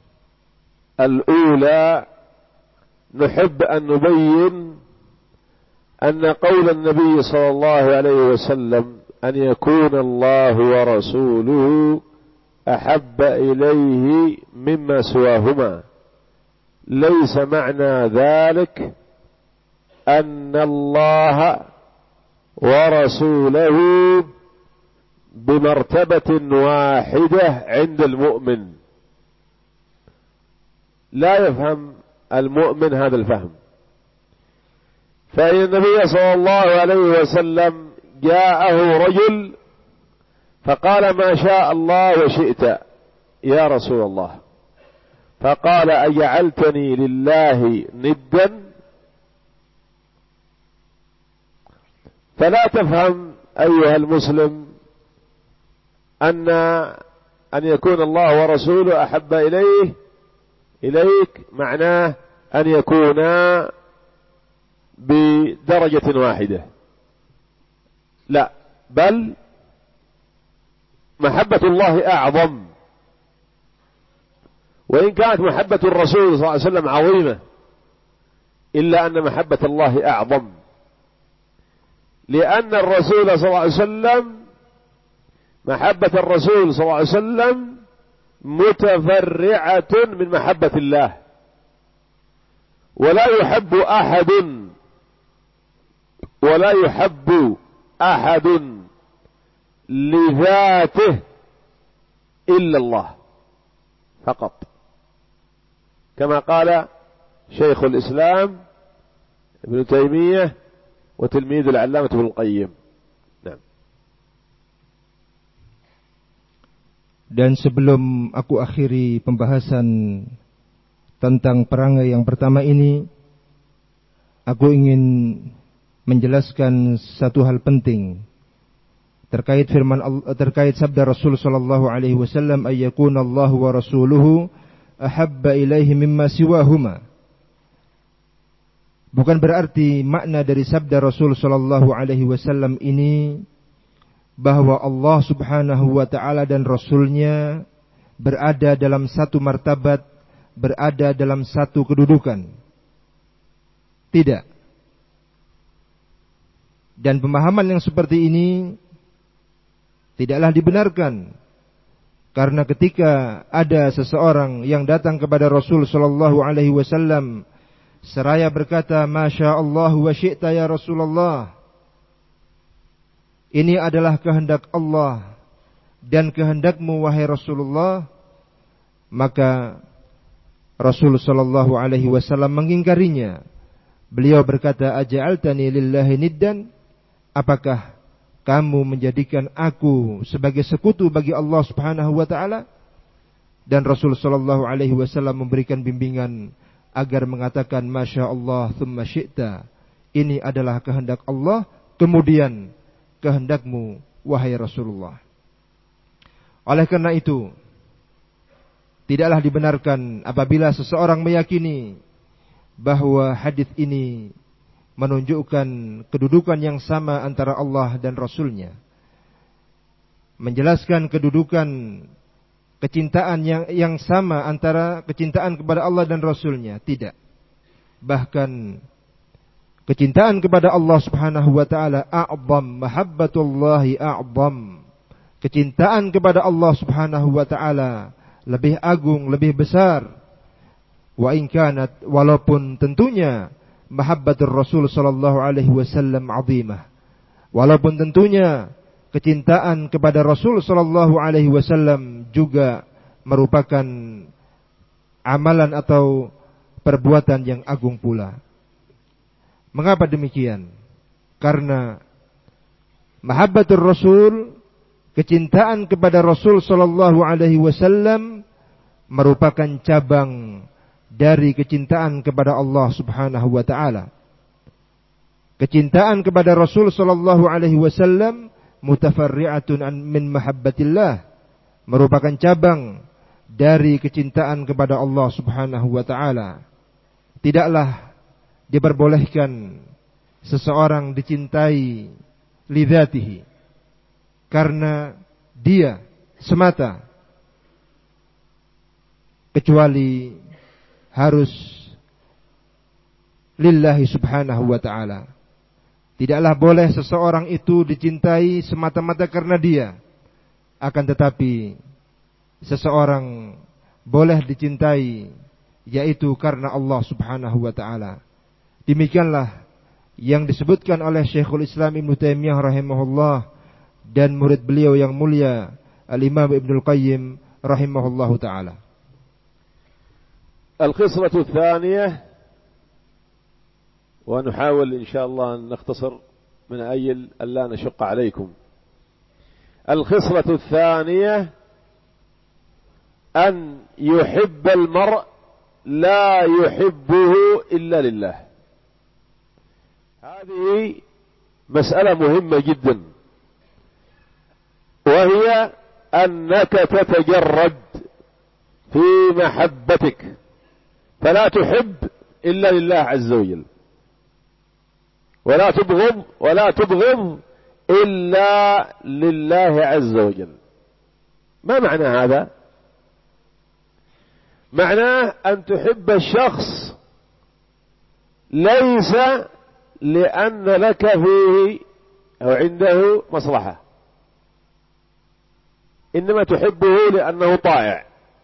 الأولى نحب أن نبين أن قول النبي صلى الله عليه وسلم أن يكون الله ورسوله أحب إليه مما سواهما ليس معنى ذلك أن الله ورسوله بمرتبة واحدة عند المؤمن. لا يفهم المؤمن هذا الفهم. فإن النبي صلى الله عليه وسلم جاءه رجل فقال ما شاء الله وشئت يا رسول الله، فقال أجعلتني لله ندا؟ فلا تفهم أيها المسلم أن يكون الله ورسوله أحب إليك معناه أن يكونا بدرجة واحدة، لا، بل محبة الله أعظم. وإن كانت محبة الرسول صلى الله عليه وسلم عظيمة إلا أن محبة الله أعظم، لأن الرسول صلى الله عليه وسلم محبة الرسول صلى الله عليه وسلم متفرعة من محبة الله، ولا يحب أحد لذاته إلا الله فقط، كما قال شيخ الإسلام ابن تيمية وتلميذ العلامة ابن القيم. نعم. Dan sebelum aku akhiri pembahasan tentang perangai yang pertama ini, aku ingin menjelaskan satu hal penting terkait terkait sabda Rasul sallallahu alaihi wasallam, ayyakuna Allah wa rasuluhu ahabba ilaihi mimma siwahuma. Bukan berarti makna dari sabda Rasul sallallahu alaihi wasallam ini bahwa Allah Subhanahu wa taala dan Rasulnya berada dalam satu martabat, berada dalam satu kedudukan. Tidak. Dan pemahaman yang seperti ini tidaklah dibenarkan, karena ketika ada seseorang yang datang kepada Rasul sallallahu alaihi wasallam seraya berkata, "Masya Allah wa syi'ta ya Rasulullah," ini adalah kehendak Allah dan kehendakmu wahai Rasulullah, maka Rasul sallallahu alaihi wasallam mengingkarinya. Beliau berkata, "Aja'altani lillahi niddan?" Apakah kamu menjadikan aku sebagai sekutu bagi Allah Subhanahu wa taala? Dan Rasul sallallahu alaihi wasallam memberikan bimbingan agar mengatakan masya Allah thumma syi'ta. Ini adalah kehendak Allah, kemudian kehendakmu wahai Rasulullah. Oleh karena itu, tidaklah dibenarkan apabila seseorang meyakini bahwa hadis ini menunjukkan kedudukan yang sama antara Allah dan Rasulnya, menjelaskan kedudukan kecintaan yang sama antara kecintaan kepada Allah dan Rasulnya. Tidak. Bahkan kecintaan kepada Allah Subhanahu wa taala a'zam, mahabbatullahi a'zam. Kecintaan kepada Allah Subhanahu wa taala lebih agung, lebih besar. Wa in kanat, walaupun tentunya mahabbatur Rasul sallallahu alaihi wasallam 'azimah. Walaupun tentunya kecintaan kepada Rasul sallallahu alaihi wasallam juga merupakan amalan atau perbuatan yang agung pula. Mengapa demikian? Karena mahabbatur Rasul, kecintaan kepada Rasul sallallahu alaihi wasallam merupakan cabang dari kecintaan kepada Allah Subhanahu wa taala. Kecintaan kepada Rasul sallallahu alaihi wasallam mutafarri'atun min mahabbatillah, merupakan cabang dari kecintaan kepada Allah Subhanahu wa taala. Tidaklah diperbolehkan seseorang dicintai lidzatihi, karena dia semata, kecuali harus lillahi subhanahu wa ta'ala. Tidaklah boleh seseorang itu dicintai semata-mata karena dia, akan tetapi seseorang boleh dicintai yaitu karena Allah subhanahu wa ta'ala. Demikianlah yang disebutkan oleh Syekhul Islam Ibnu Taimiyah rahimahullah dan murid beliau yang mulia Al-Imam Ibnul Qayyim rahimahullahu ta'ala. الخصلة الثانية، ونحاول إن شاء الله أن نختصر من أجل ألا نشق عليكم. الخصلة الثانية أن يحب المرء لا يحبه إلا لله. هذه مسألة مهمة جدا، وهي أنك تتجرد في محبتك، فلا تحب إلا لله عز وجل، ولا تبغض إلا لله عز وجل. ما معنى هذا؟ معناه أن تحب الشخص ليس لأن لك فيه أو عنده مصلحة، إنما تحبه لأنه طائع،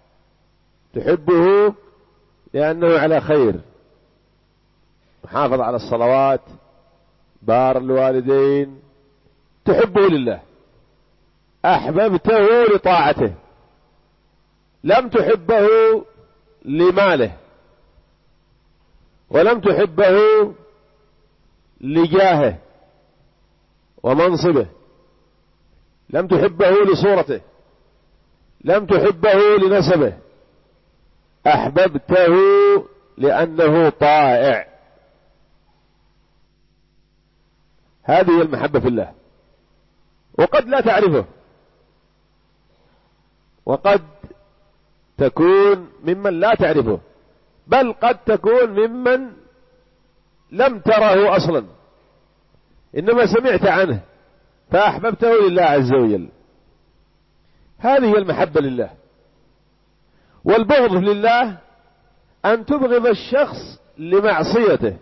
تحبه لأنه على خير، محافظ على الصلوات، بار الوالدين، تحبه لله، أحببته لطاعته، لم تحبه لماله، ولم تحبه لجاهه ومنصبه، لم تحبه لصورته، لم تحبه لنسبه، أحببته لأنه طائع. هذه المحبة في الله. وقد لا تعرفه، وقد تكون ممن لا تعرفه، بل قد تكون ممن لم تره أصلا، إنما سمعت عنه فأحببته لله عز وجل. هذه المحبة لله. والبغض لله أن تبغض الشخص لمعصيته،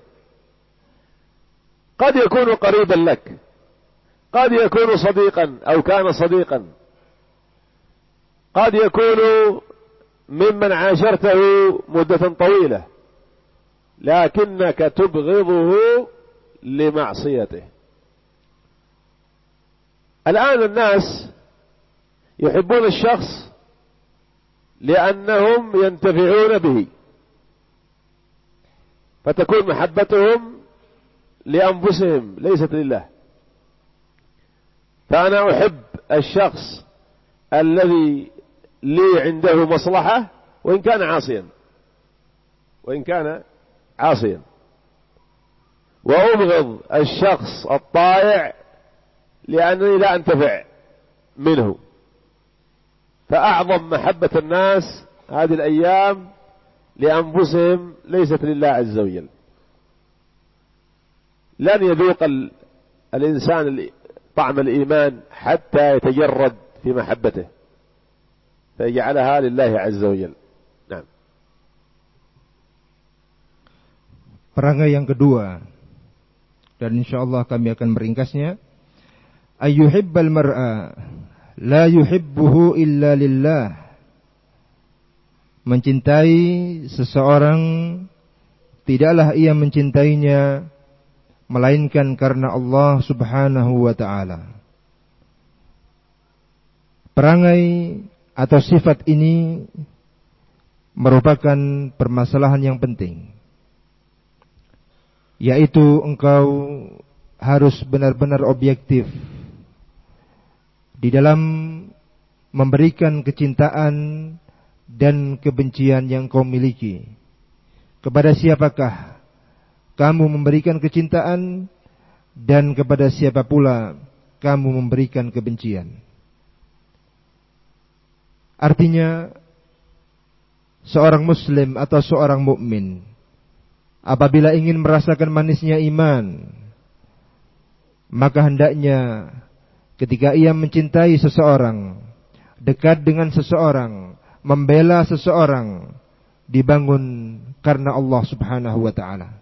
قد يكون قريبا لك، قد يكون صديقا أو كان صديقا، قد يكون ممن عاشرته مدة طويلة، لكنك تبغضه لمعصيته. الآن الناس يحبون الشخص لأنهم ينتفعون به، فتكون محبتهم لأنفسهم ليست لله. فأنا أحب الشخص الذي لي عنده مصلحة وإن كان عاصيا، وأبغض الشخص الطائع لأنني لا أنتفع منه. فأعظم محبة الناس هذه الأيام لأنفسهم ليست لله عز وجل. لن يذوق الإنسان طعم الإيمان حتى يتجرد في محبته فيجعلها لله عز وجل. نعم. Perangai yang kedua, dan insyaallah kami akan meringkasnya. Ayyuhibbal mar'a la yuhibbuhu illa lillah. Mencintai seseorang tidaklah ia mencintainya melainkan karena Allah subhanahu wa ta'ala. Perangai atau sifat ini merupakan permasalahan yang penting, yaitu engkau harus benar-benar objektif di dalam memberikan kecintaan dan kebencian yang kau miliki. Kepada siapakah kamu memberikan kecintaan dan kepada siapa pula kamu memberikan kebencian. Artinya, seorang muslim atau seorang mukmin apabila ingin merasakan manisnya iman, maka hendaknya ketika ia mencintai seseorang, dekat dengan seseorang, membela seseorang, dibangun karena Allah Subhanahu wa ta'ala.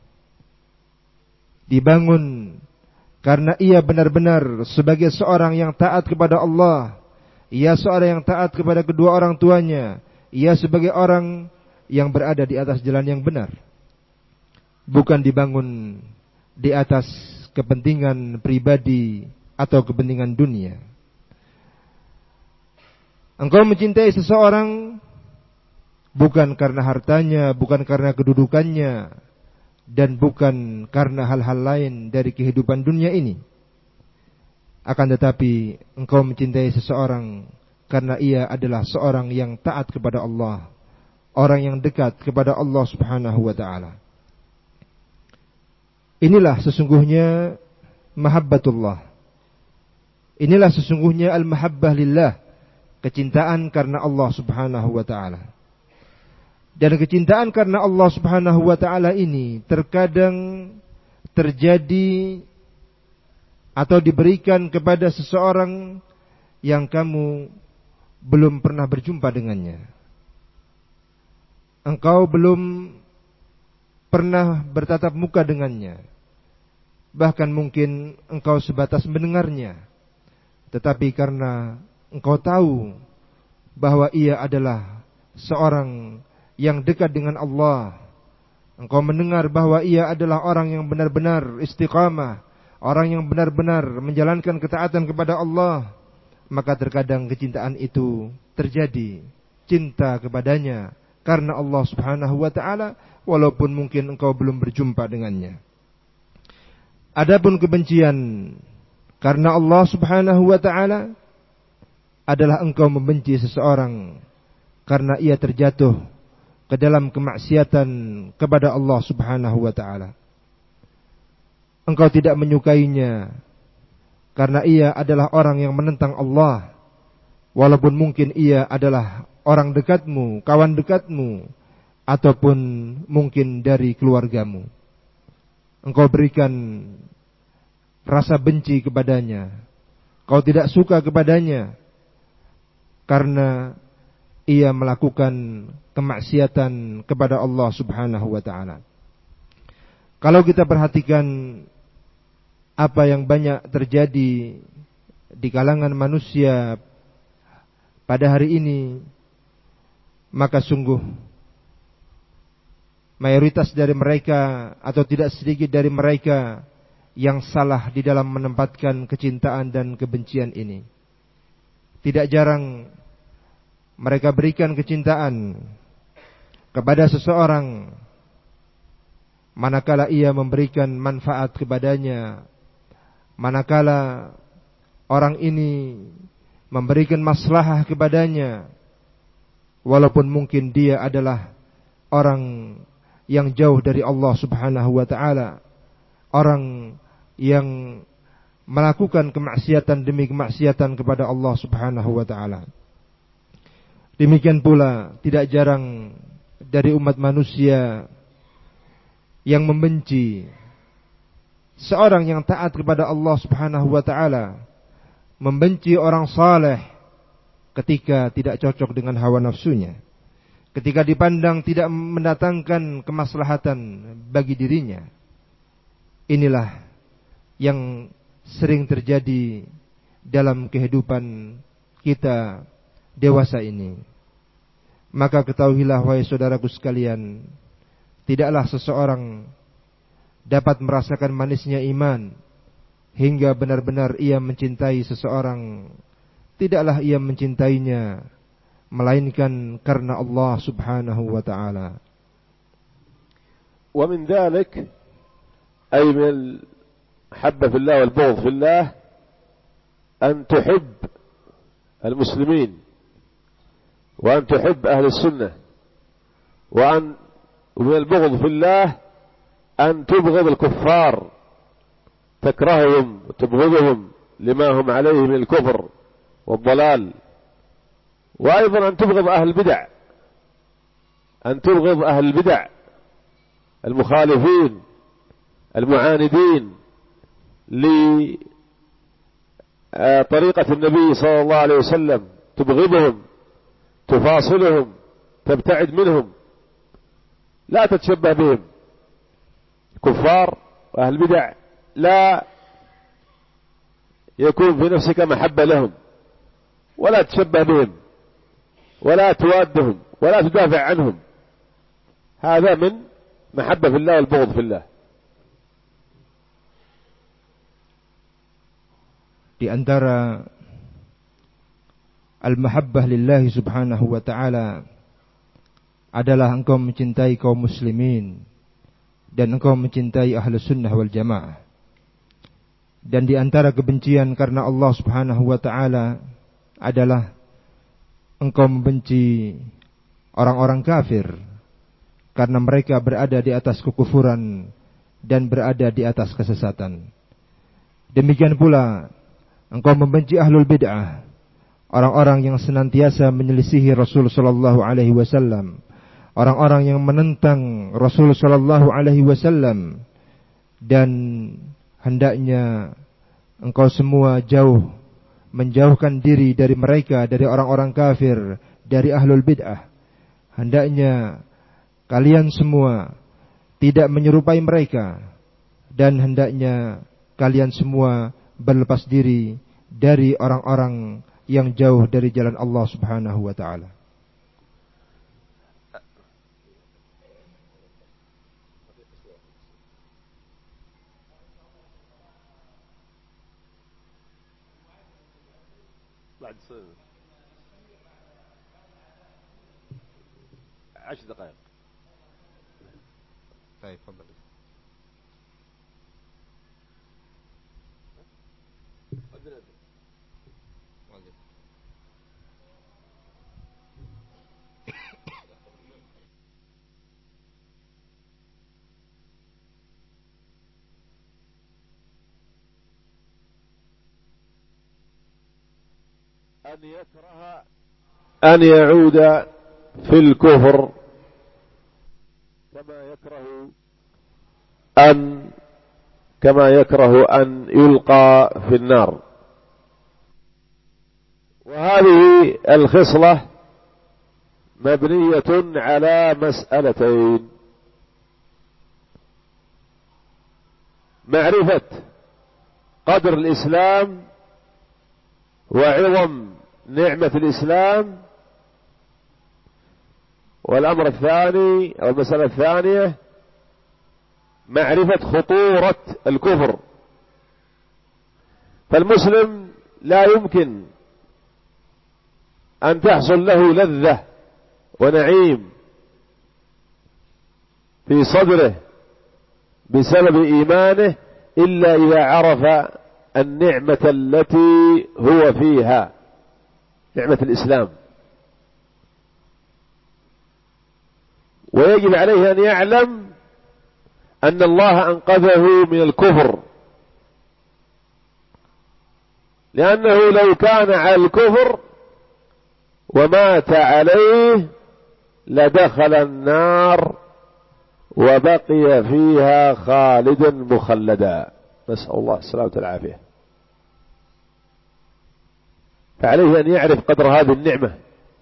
Dibangun karena ia benar-benar sebagai seorang yang taat kepada Allah, ia seorang yang taat kepada kedua orang tuanya, ia sebagai orang yang berada di atas jalan yang benar. Bukan dibangun di atas kepentingan pribadi atau kepentingan dunia. Engkau mencintai seseorang bukan karena hartanya, bukan karena kedudukannya, dan bukan karena hal-hal lain dari kehidupan dunia ini. Akan tetapi engkau mencintai seseorang karena ia adalah seorang yang taat kepada Allah, orang yang dekat kepada Allah Subhanahu wa ta'ala. Inilah sesungguhnya mahabbatullah. Inilah sesungguhnya al-mahabbah lillah, kecintaan karena Allah Subhanahu wa ta'ala. Dan kecintaan karena Allah Subhanahu wa ta'ala ini terkadang terjadi atau diberikan kepada seseorang yang kamu belum pernah berjumpa dengannya. Engkau belum pernah bertatap muka dengannya. Bahkan mungkin engkau sebatas mendengarnya. Tetapi karena engkau tahu bahwa ia adalah seorang yang dekat dengan Allah, engkau mendengar bahwa ia adalah orang yang benar-benar istiqamah, orang yang benar-benar menjalankan ketaatan kepada Allah, maka terkadang kecintaan itu terjadi, cinta kepadanya karena Allah Subhanahu wa ta'ala, walaupun mungkin engkau belum berjumpa dengannya. Adapun kebencian karena Allah Subhanahu wa ta'ala adalah engkau membenci seseorang karena ia terjatuh ke dalam kemaksiatan kepada Allah Subhanahu wa ta'ala. Engkau tidak menyukainya karena ia adalah orang yang menentang Allah, walaupun mungkin ia adalah orang dekatmu, kawan dekatmu, ataupun mungkin dari keluargamu. Engkau berikan rasa benci kepadanya, kau tidak suka kepadanya karena ia melakukan kemaksiatan kepada Allah Subhanahu wa ta'ala. Kalau kita perhatikan apa yang banyak terjadi di kalangan manusia pada hari ini, maka sungguh mayoritas dari mereka atau tidak sedikit dari mereka yang salah di dalam menempatkan kecintaan dan kebencian ini. Tidak jarang mereka berikan kecintaan kepada seseorang manakala ia memberikan manfaat kepadanya, manakala orang ini memberikan maslahah kepadanya, walaupun mungkin dia adalah orang yang jauh dari Allah Subhanahu wa ta'ala, orang yang melakukan kemaksiatan demi kemaksiatan kepada Allah Subhanahu wa ta'ala. Demikian pula tidak jarang dari umat manusia yang membenci seorang yang taat kepada Allah Subhanahu wa ta'ala, membenci orang saleh ketika tidak cocok dengan hawa nafsunya, ketika dipandang tidak mendatangkan kemaslahatan bagi dirinya. Inilah yang sering terjadi dalam kehidupan kita dewasa ini. Maka ketahuilah wahai saudaraku sekalian, tidaklah seseorang dapat merasakan manisnya iman hingga benar-benar ia mencintai seseorang. Tidaklah ia mencintainya melainkan karena Allah Subhanahu wa ta'ala. Wa min dhalik ay min habba fillah wal bughd fillah an tuhib al-muslimin wa an tuhib ahli sunnah wa an min al-bughd fillah an tubghid al-kuffar takrahum wa tubghidhum lima hum alayhi min al-kufr wal-dhalal. وأيضا أن تبغض أهل البدع، أن تبغض أهل البدع المخالفين المعاندين طريقة النبي صلى الله عليه وسلم، تبغضهم، تفاصلهم، تبتعد منهم، لا تتشبه بهم. كفار وأهل بدع لا يكون في نفسك محبة لهم، ولا تشبه بهم، ولا توادهم، ولا تدافع عنهم. هذا من محبة في الله والبغض في الله. Di antara al-mahabbah lillahi subhanahu wa ta'ala adalah engkau mencintai kaum muslimin dan engkau mencintai ahlus sunnah wal jamaah. Dan di antara kebencian karena Allah subhanahu wa ta'ala adalah engkau membenci orang-orang kafir karena mereka berada di atas kekufuran dan berada di atas kesesatan. Demikian pula engkau membenci ahlul bid'ah, orang-orang yang senantiasa menyelisihi Rasul sallallahu alaihi wasallam, orang-orang yang menentang Rasul sallallahu alaihi wasallam, dan hendaknya engkau semua menjauhkan diri dari mereka, dari orang-orang kafir, dari ahlul bid'ah. Hendaknya kalian semua tidak menyerupai mereka, dan hendaknya kalian semua berlepas diri dari orang-orang yang jauh dari jalan Allah subhanahu wa ta'ala. بعد 10 دقائق. طيب تفضل. أن يكره أن يعود في الكفر كما يكره أن يلقى في النار. وهذه الخصلة مبنية على مسألتين: معرفة قدر الإسلام وعظم نعمة الإسلام، والأمر الثاني أو المسألة الثانية معرفة خطورة الكفر. فالمسلم لا يمكن أن تحصل له لذة ونعيم في صدره بسبب إيمانه إلا إذا عرف النعمة التي هو فيها، نعمة الإسلام. ويجب عليه أن يعلم أن الله أنقذه من الكفر، لأنه لو كان على الكفر ومات عليه لدخل النار وبقي فيها خالدا مخلدا، نسأل الله السلامة والعافية. فعليه أن يعرف قدر هذه النعمة.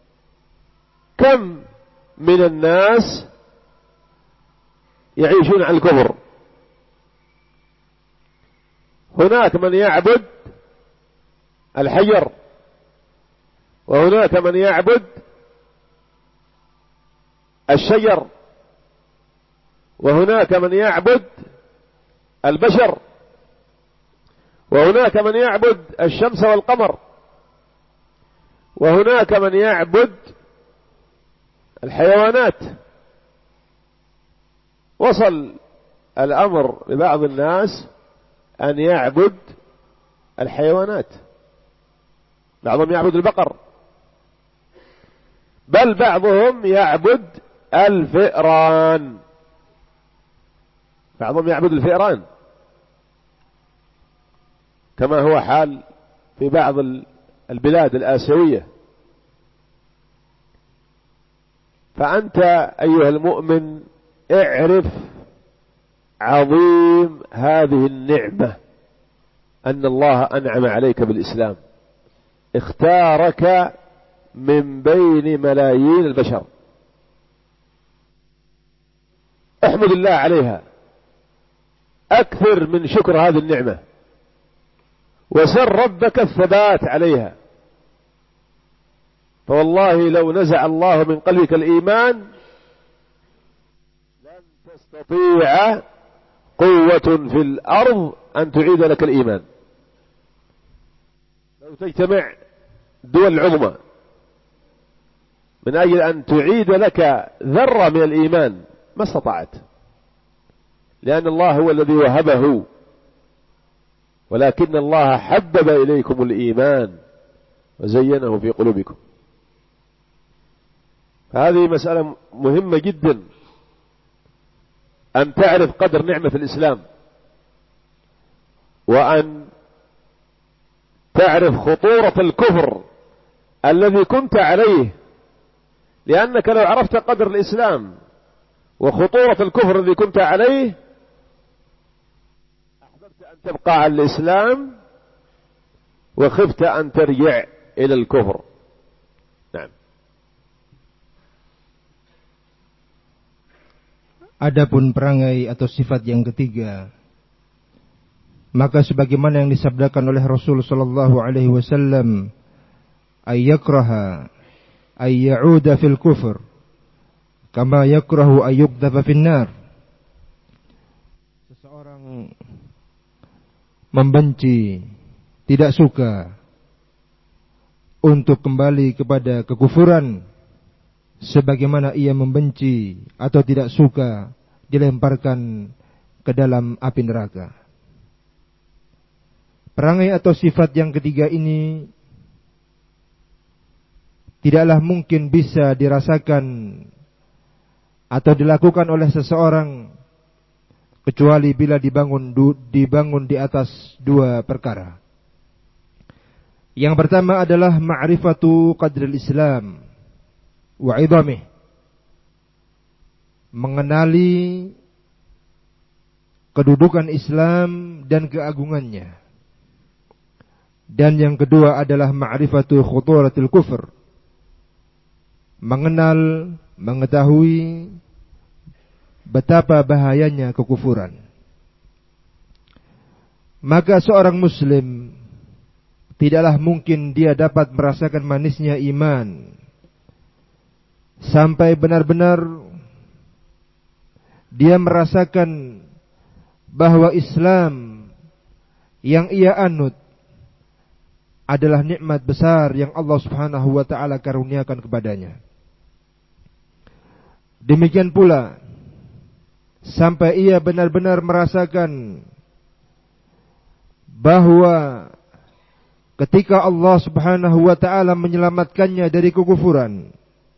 كم من الناس يعيشون على الكفر؟ هناك من يعبد الحجر، وهناك من يعبد الشجر، وهناك من يعبد البشر، وهناك من يعبد الشمس والقمر، وهناك من يعبد الحيوانات. وصل الأمر لبعض الناس أن يعبد الحيوانات، بعضهم يعبد البقر، بل بعضهم يعبد الفئران، بعضهم يعبد الفئران كما هو حال في بعض البلاد الآسيوية. فأنت أيها المؤمن اعرف عظيم هذه النعمة أن الله أنعم عليك بالإسلام، اختارك من بين ملايين البشر، احمد الله عليها، أكثر من شكر هذه النعمة، وسر ربك الثبات عليها. فوالله لو نزع الله من قلبك الإيمان لن تستطيع قوة في الأرض أن تعيد لك الإيمان. لو تجتمع دول عظمى من أجل أن تعيد لك ذرة من الإيمان ما استطعت، لأن الله هو الذي وهبه، ولكن الله حبب إليكم الإيمان وزينه في قلوبكم. هذه مسألة مهمة جدا، أن تعرف قدر نعمة الإسلام، وأن تعرف خطورة الكفر الذي كنت عليه، لأنك لو عرفت قدر الإسلام وخطورة الكفر الذي كنت عليه أحببت أن تبقى على الإسلام وخفت أن ترجع إلى الكفر. نعم. Adapun perangai atau sifat yang ketiga, maka sebagaimana yang disabdakan oleh Rasul sallallahu alaihi wasallam, ayyakraha ayyauda fil kufur kama yakrahu ayyuqdhafa fin nar. Seseorang membenci, tidak suka untuk kembali kepada kekufuran, sebagaimana ia membenci atau tidak suka dilemparkan ke dalam api neraka. Perangai atau sifat yang ketiga ini tidaklah mungkin bisa dirasakan atau dilakukan oleh seseorang kecuali bila dibangun di atas dua perkara. Yang pertama adalah ma'rifatu qadril Islam wa 'idhamih, mengenali kedudukan Islam dan keagungannya. Dan yang kedua adalah ma'rifatu khuturatil kufr, mengenal, mengetahui betapa bahayanya kekufuran. Maka seorang muslim tidaklah mungkin dia dapat merasakan manisnya iman sampai benar-benar dia merasakan bahwa Islam yang ia anut adalah nikmat besar yang Allah Subhanahu wa taala karuniakan kepadanya. Demikian pula sampai ia benar-benar merasakan bahwa ketika Allah Subhanahu wa taala menyelamatkannya dari kekufuran,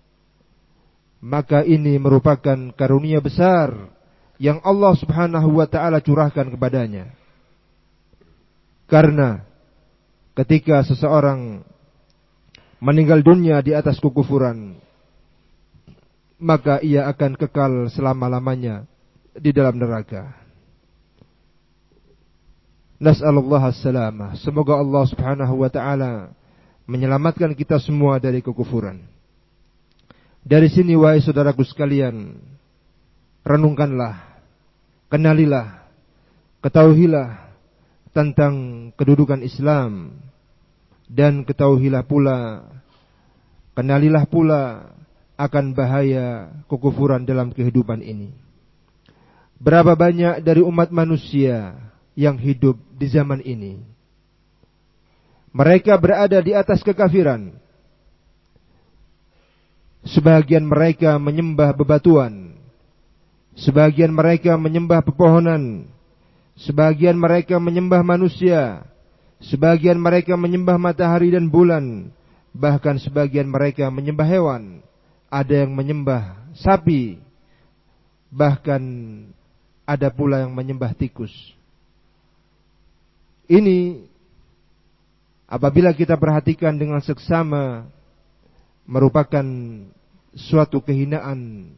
maka ini merupakan karunia besar yang Allah Subhanahu wa taala curahkan kepadanya. Karena ketika seseorang meninggal dunia di atas kekufuran, maka ia akan kekal selama-lamanya di dalam neraka. Nas'alullah as-salamah. Semoga Allah Subhanahu wa taala menyelamatkan kita semua dari kekufuran. Dari sini wahai saudaraku sekalian, renungkanlah, kenalilah, ketahuilah tentang kedudukan Islam, dan ketahuilah pula, kenalilah pula akan bahaya kekufuran dalam kehidupan ini. Berapa banyak dari umat manusia yang hidup di zaman ini, mereka berada di atas kekafiran. Sebagian mereka menyembah bebatuan, sebagian mereka menyembah pepohonan, sebagian mereka menyembah manusia, sebagian mereka menyembah matahari dan bulan, bahkan sebagian mereka menyembah hewan. Ada yang menyembah sapi, bahkan ada pula yang menyembah tikus. Ini apabila kita perhatikan dengan seksama merupakan suatu kehinaan,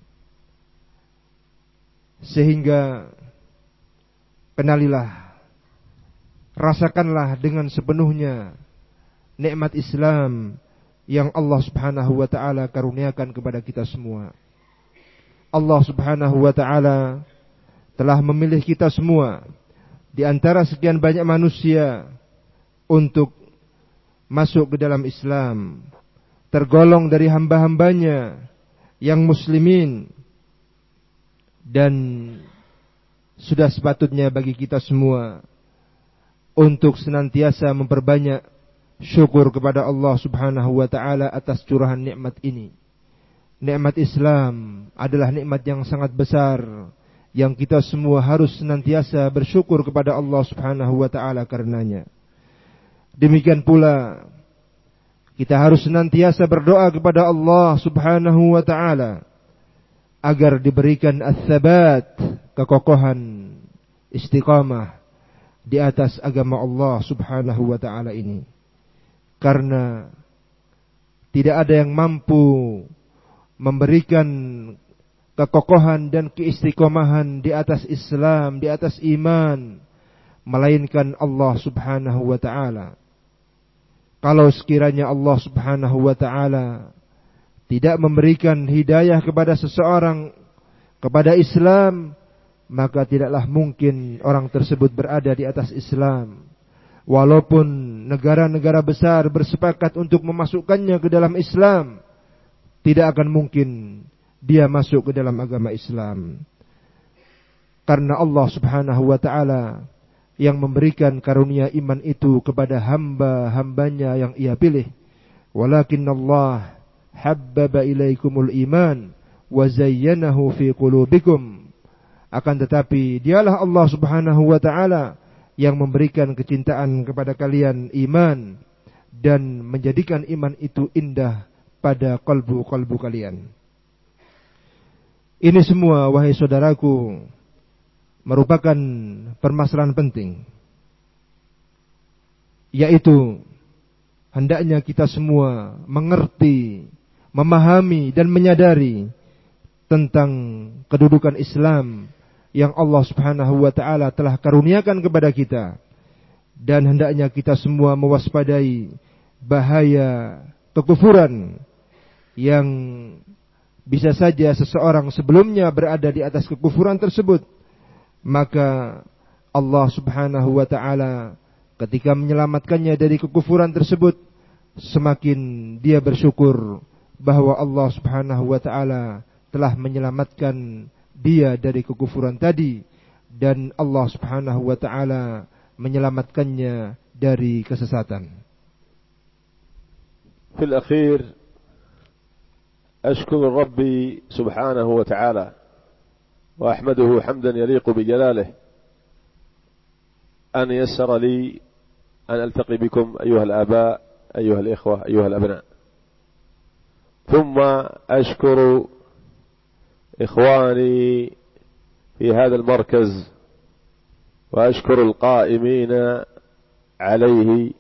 sehingga kenalilah rasakanlah dengan sepenuhnya nikmat Islam yang Allah Subhanahu wa taala karuniakan kepada kita semua. Allah Subhanahu wa taala telah memilih kita semua di antara sekian banyak manusia untuk masuk ke dalam Islam, tergolong dari hamba-hambanya yang muslimin, dan sudah sepatutnya bagi kita semua untuk senantiasa memperbanyak syukur kepada Allah Subhanahu wa taala atas curahan nikmat ini. Nikmat Islam adalah nikmat yang sangat besar yang kita semua harus senantiasa bersyukur kepada Allah Subhanahu wa taala karenanya. Demikian pula kita harus senantiasa berdoa kepada Allah Subhanahu wa taala agar diberikan ats-tsabat, kekokohan, istiqamah di atas agama Allah Subhanahu wa taala ini. Karena tidak ada yang mampu memberikan kekokohan dan keistiqomahan di atas Islam, di atas iman, melainkan Allah Subhanahu wa taala. Kalau sekiranya Allah Subhanahu wa taala tidak memberikan hidayah kepada seseorang kepada Islam, maka tidaklah mungkin orang tersebut berada di atas Islam. Walaupun negara-negara besar bersepakat untuk memasukkannya ke dalam Islam, tidak akan mungkin dia masuk ke dalam agama Islam. Karena Allah Subhanahu wa taala yang memberikan karunia iman itu kepada hamba-hambanya yang Ia pilih. Walakinnallaha habbaba ilaikumul iman wa zayyanahu fi qulubikum. Akan tetapi dialah Allah Subhanahu wa taala yang memberikan kecintaan kepada kalian iman dan menjadikan iman itu indah pada kalbu-kalbu kalian. Ini semua, wahai saudaraku, merupakan permasalahan penting, yaitu hendaknya kita semua mengerti, memahami dan menyadari tentang kedudukan Islam yang Allah Subhanahu wa taala telah karuniakan kepada kita, dan hendaknya kita semua mewaspadai bahaya kekufuran yang bisa saja seseorang sebelumnya berada di atas kekufuran tersebut. Maka Allah Subhanahu wa taala ketika menyelamatkannya dari kekufuran tersebut, semakin dia bersyukur bahwa Allah Subhanahu wa taala telah menyelamatkan dia dari kekufuran tadi, dan Allah Subhanahu wa taala menyelamatkannya dari kesesatan. Fil akhir أشكر ربي سبحانه وتعالى وأحمده حمدا يليق بجلاله أن يسر لي أن ألتقي بكم أيها الآباء، أيها الإخوة، أيها الأبناء. ثم أشكر إخواني في هذا المركز وأشكر القائمين عليه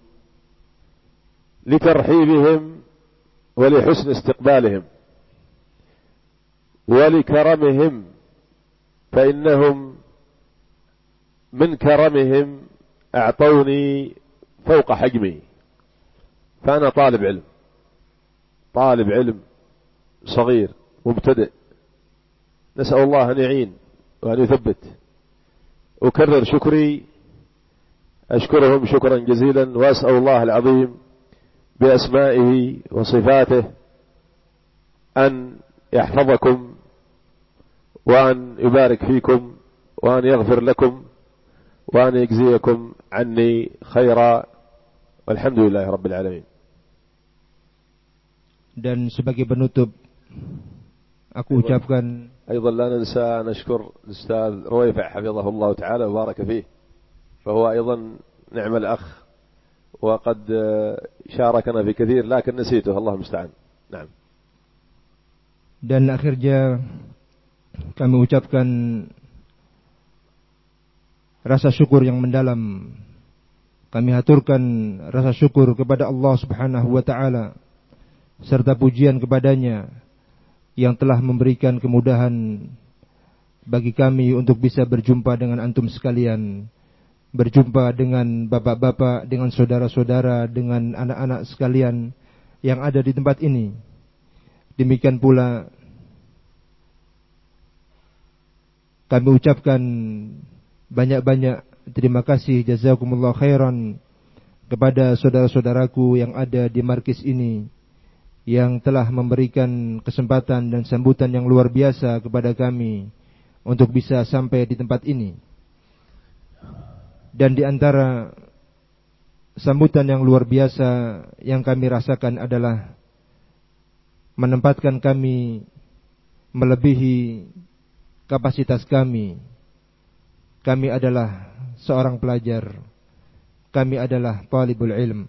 لترحيبهم ولحسن استقبالهم ولكرمهم، فإنهم من كرمهم أعطوني فوق حجمي. فأنا طالب علم صغير مبتدئ، نسأل الله أن يعين وأن يثبت. أكرر شكري، أشكرهم شكرا جزيلا، وأسأل الله العظيم بأسمائه وصفاته أن يحفظكم وأن يبارك فيكم وأن يغفر لكم وأن يجزيكم عني خيرا، والحمد لله رب العالمين. Dan sebagai penutup, aku ucapkan أيضا لا ننسى نشكر الأستاذ رويفع حفظه الله تعالى وبارك فيه، فهو أيضا نعم الأخ وقد شاركنا في كثير لكن نسيته، الله المستعان. نعم. Dan akhirnya kami ucapkan rasa syukur yang mendalam. Kami haturkan rasa syukur kepada Allah Subhanahu wa taala serta pujian kepadanya yang telah memberikan kemudahan bagi kami untuk bisa berjumpa dengan antum sekalian berjumpa dengan bapak-bapak, dengan saudara-saudara, dengan anak-anak sekalian yang ada di tempat ini. Demikian pula kami ucapkan banyak-banyak terima kasih, jazakumullah khairan, kepada saudara-saudaraku yang ada di markis ini, yang telah memberikan kesempatan dan sambutan yang luar biasa kepada kami untuk bisa sampai di tempat ini. Dan di antara sambutan yang luar biasa yang kami rasakan adalah menempatkan kami melebihi kapasitas kami. Kami adalah seorang pelajar. Kami adalah talibul ilm.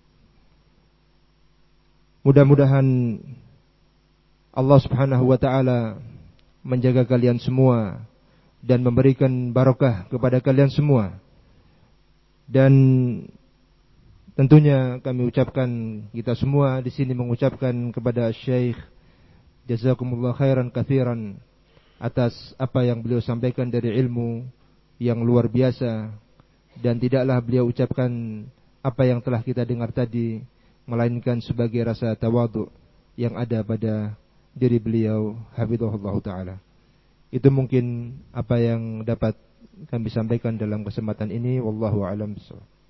Mudah-mudahan Allah Subhanahu wa taala menjaga kalian semua dan memberikan barakah kepada kalian semua. Dan tentunya kami ucapkan, kita semua di sini mengucapkan kepada Syekh jazakumullah khairan katsiran atas apa yang beliau sampaikan dari ilmu yang luar biasa, dan tidaklah beliau ucapkan apa yang telah kita dengar tadi melainkan sebagai rasa tawadhu yang ada pada diri beliau, hafizahullah taala. Itu mungkin apa yang dapat kami sampaikan dalam kesempatan ini. Wallahu a'lam bishawab.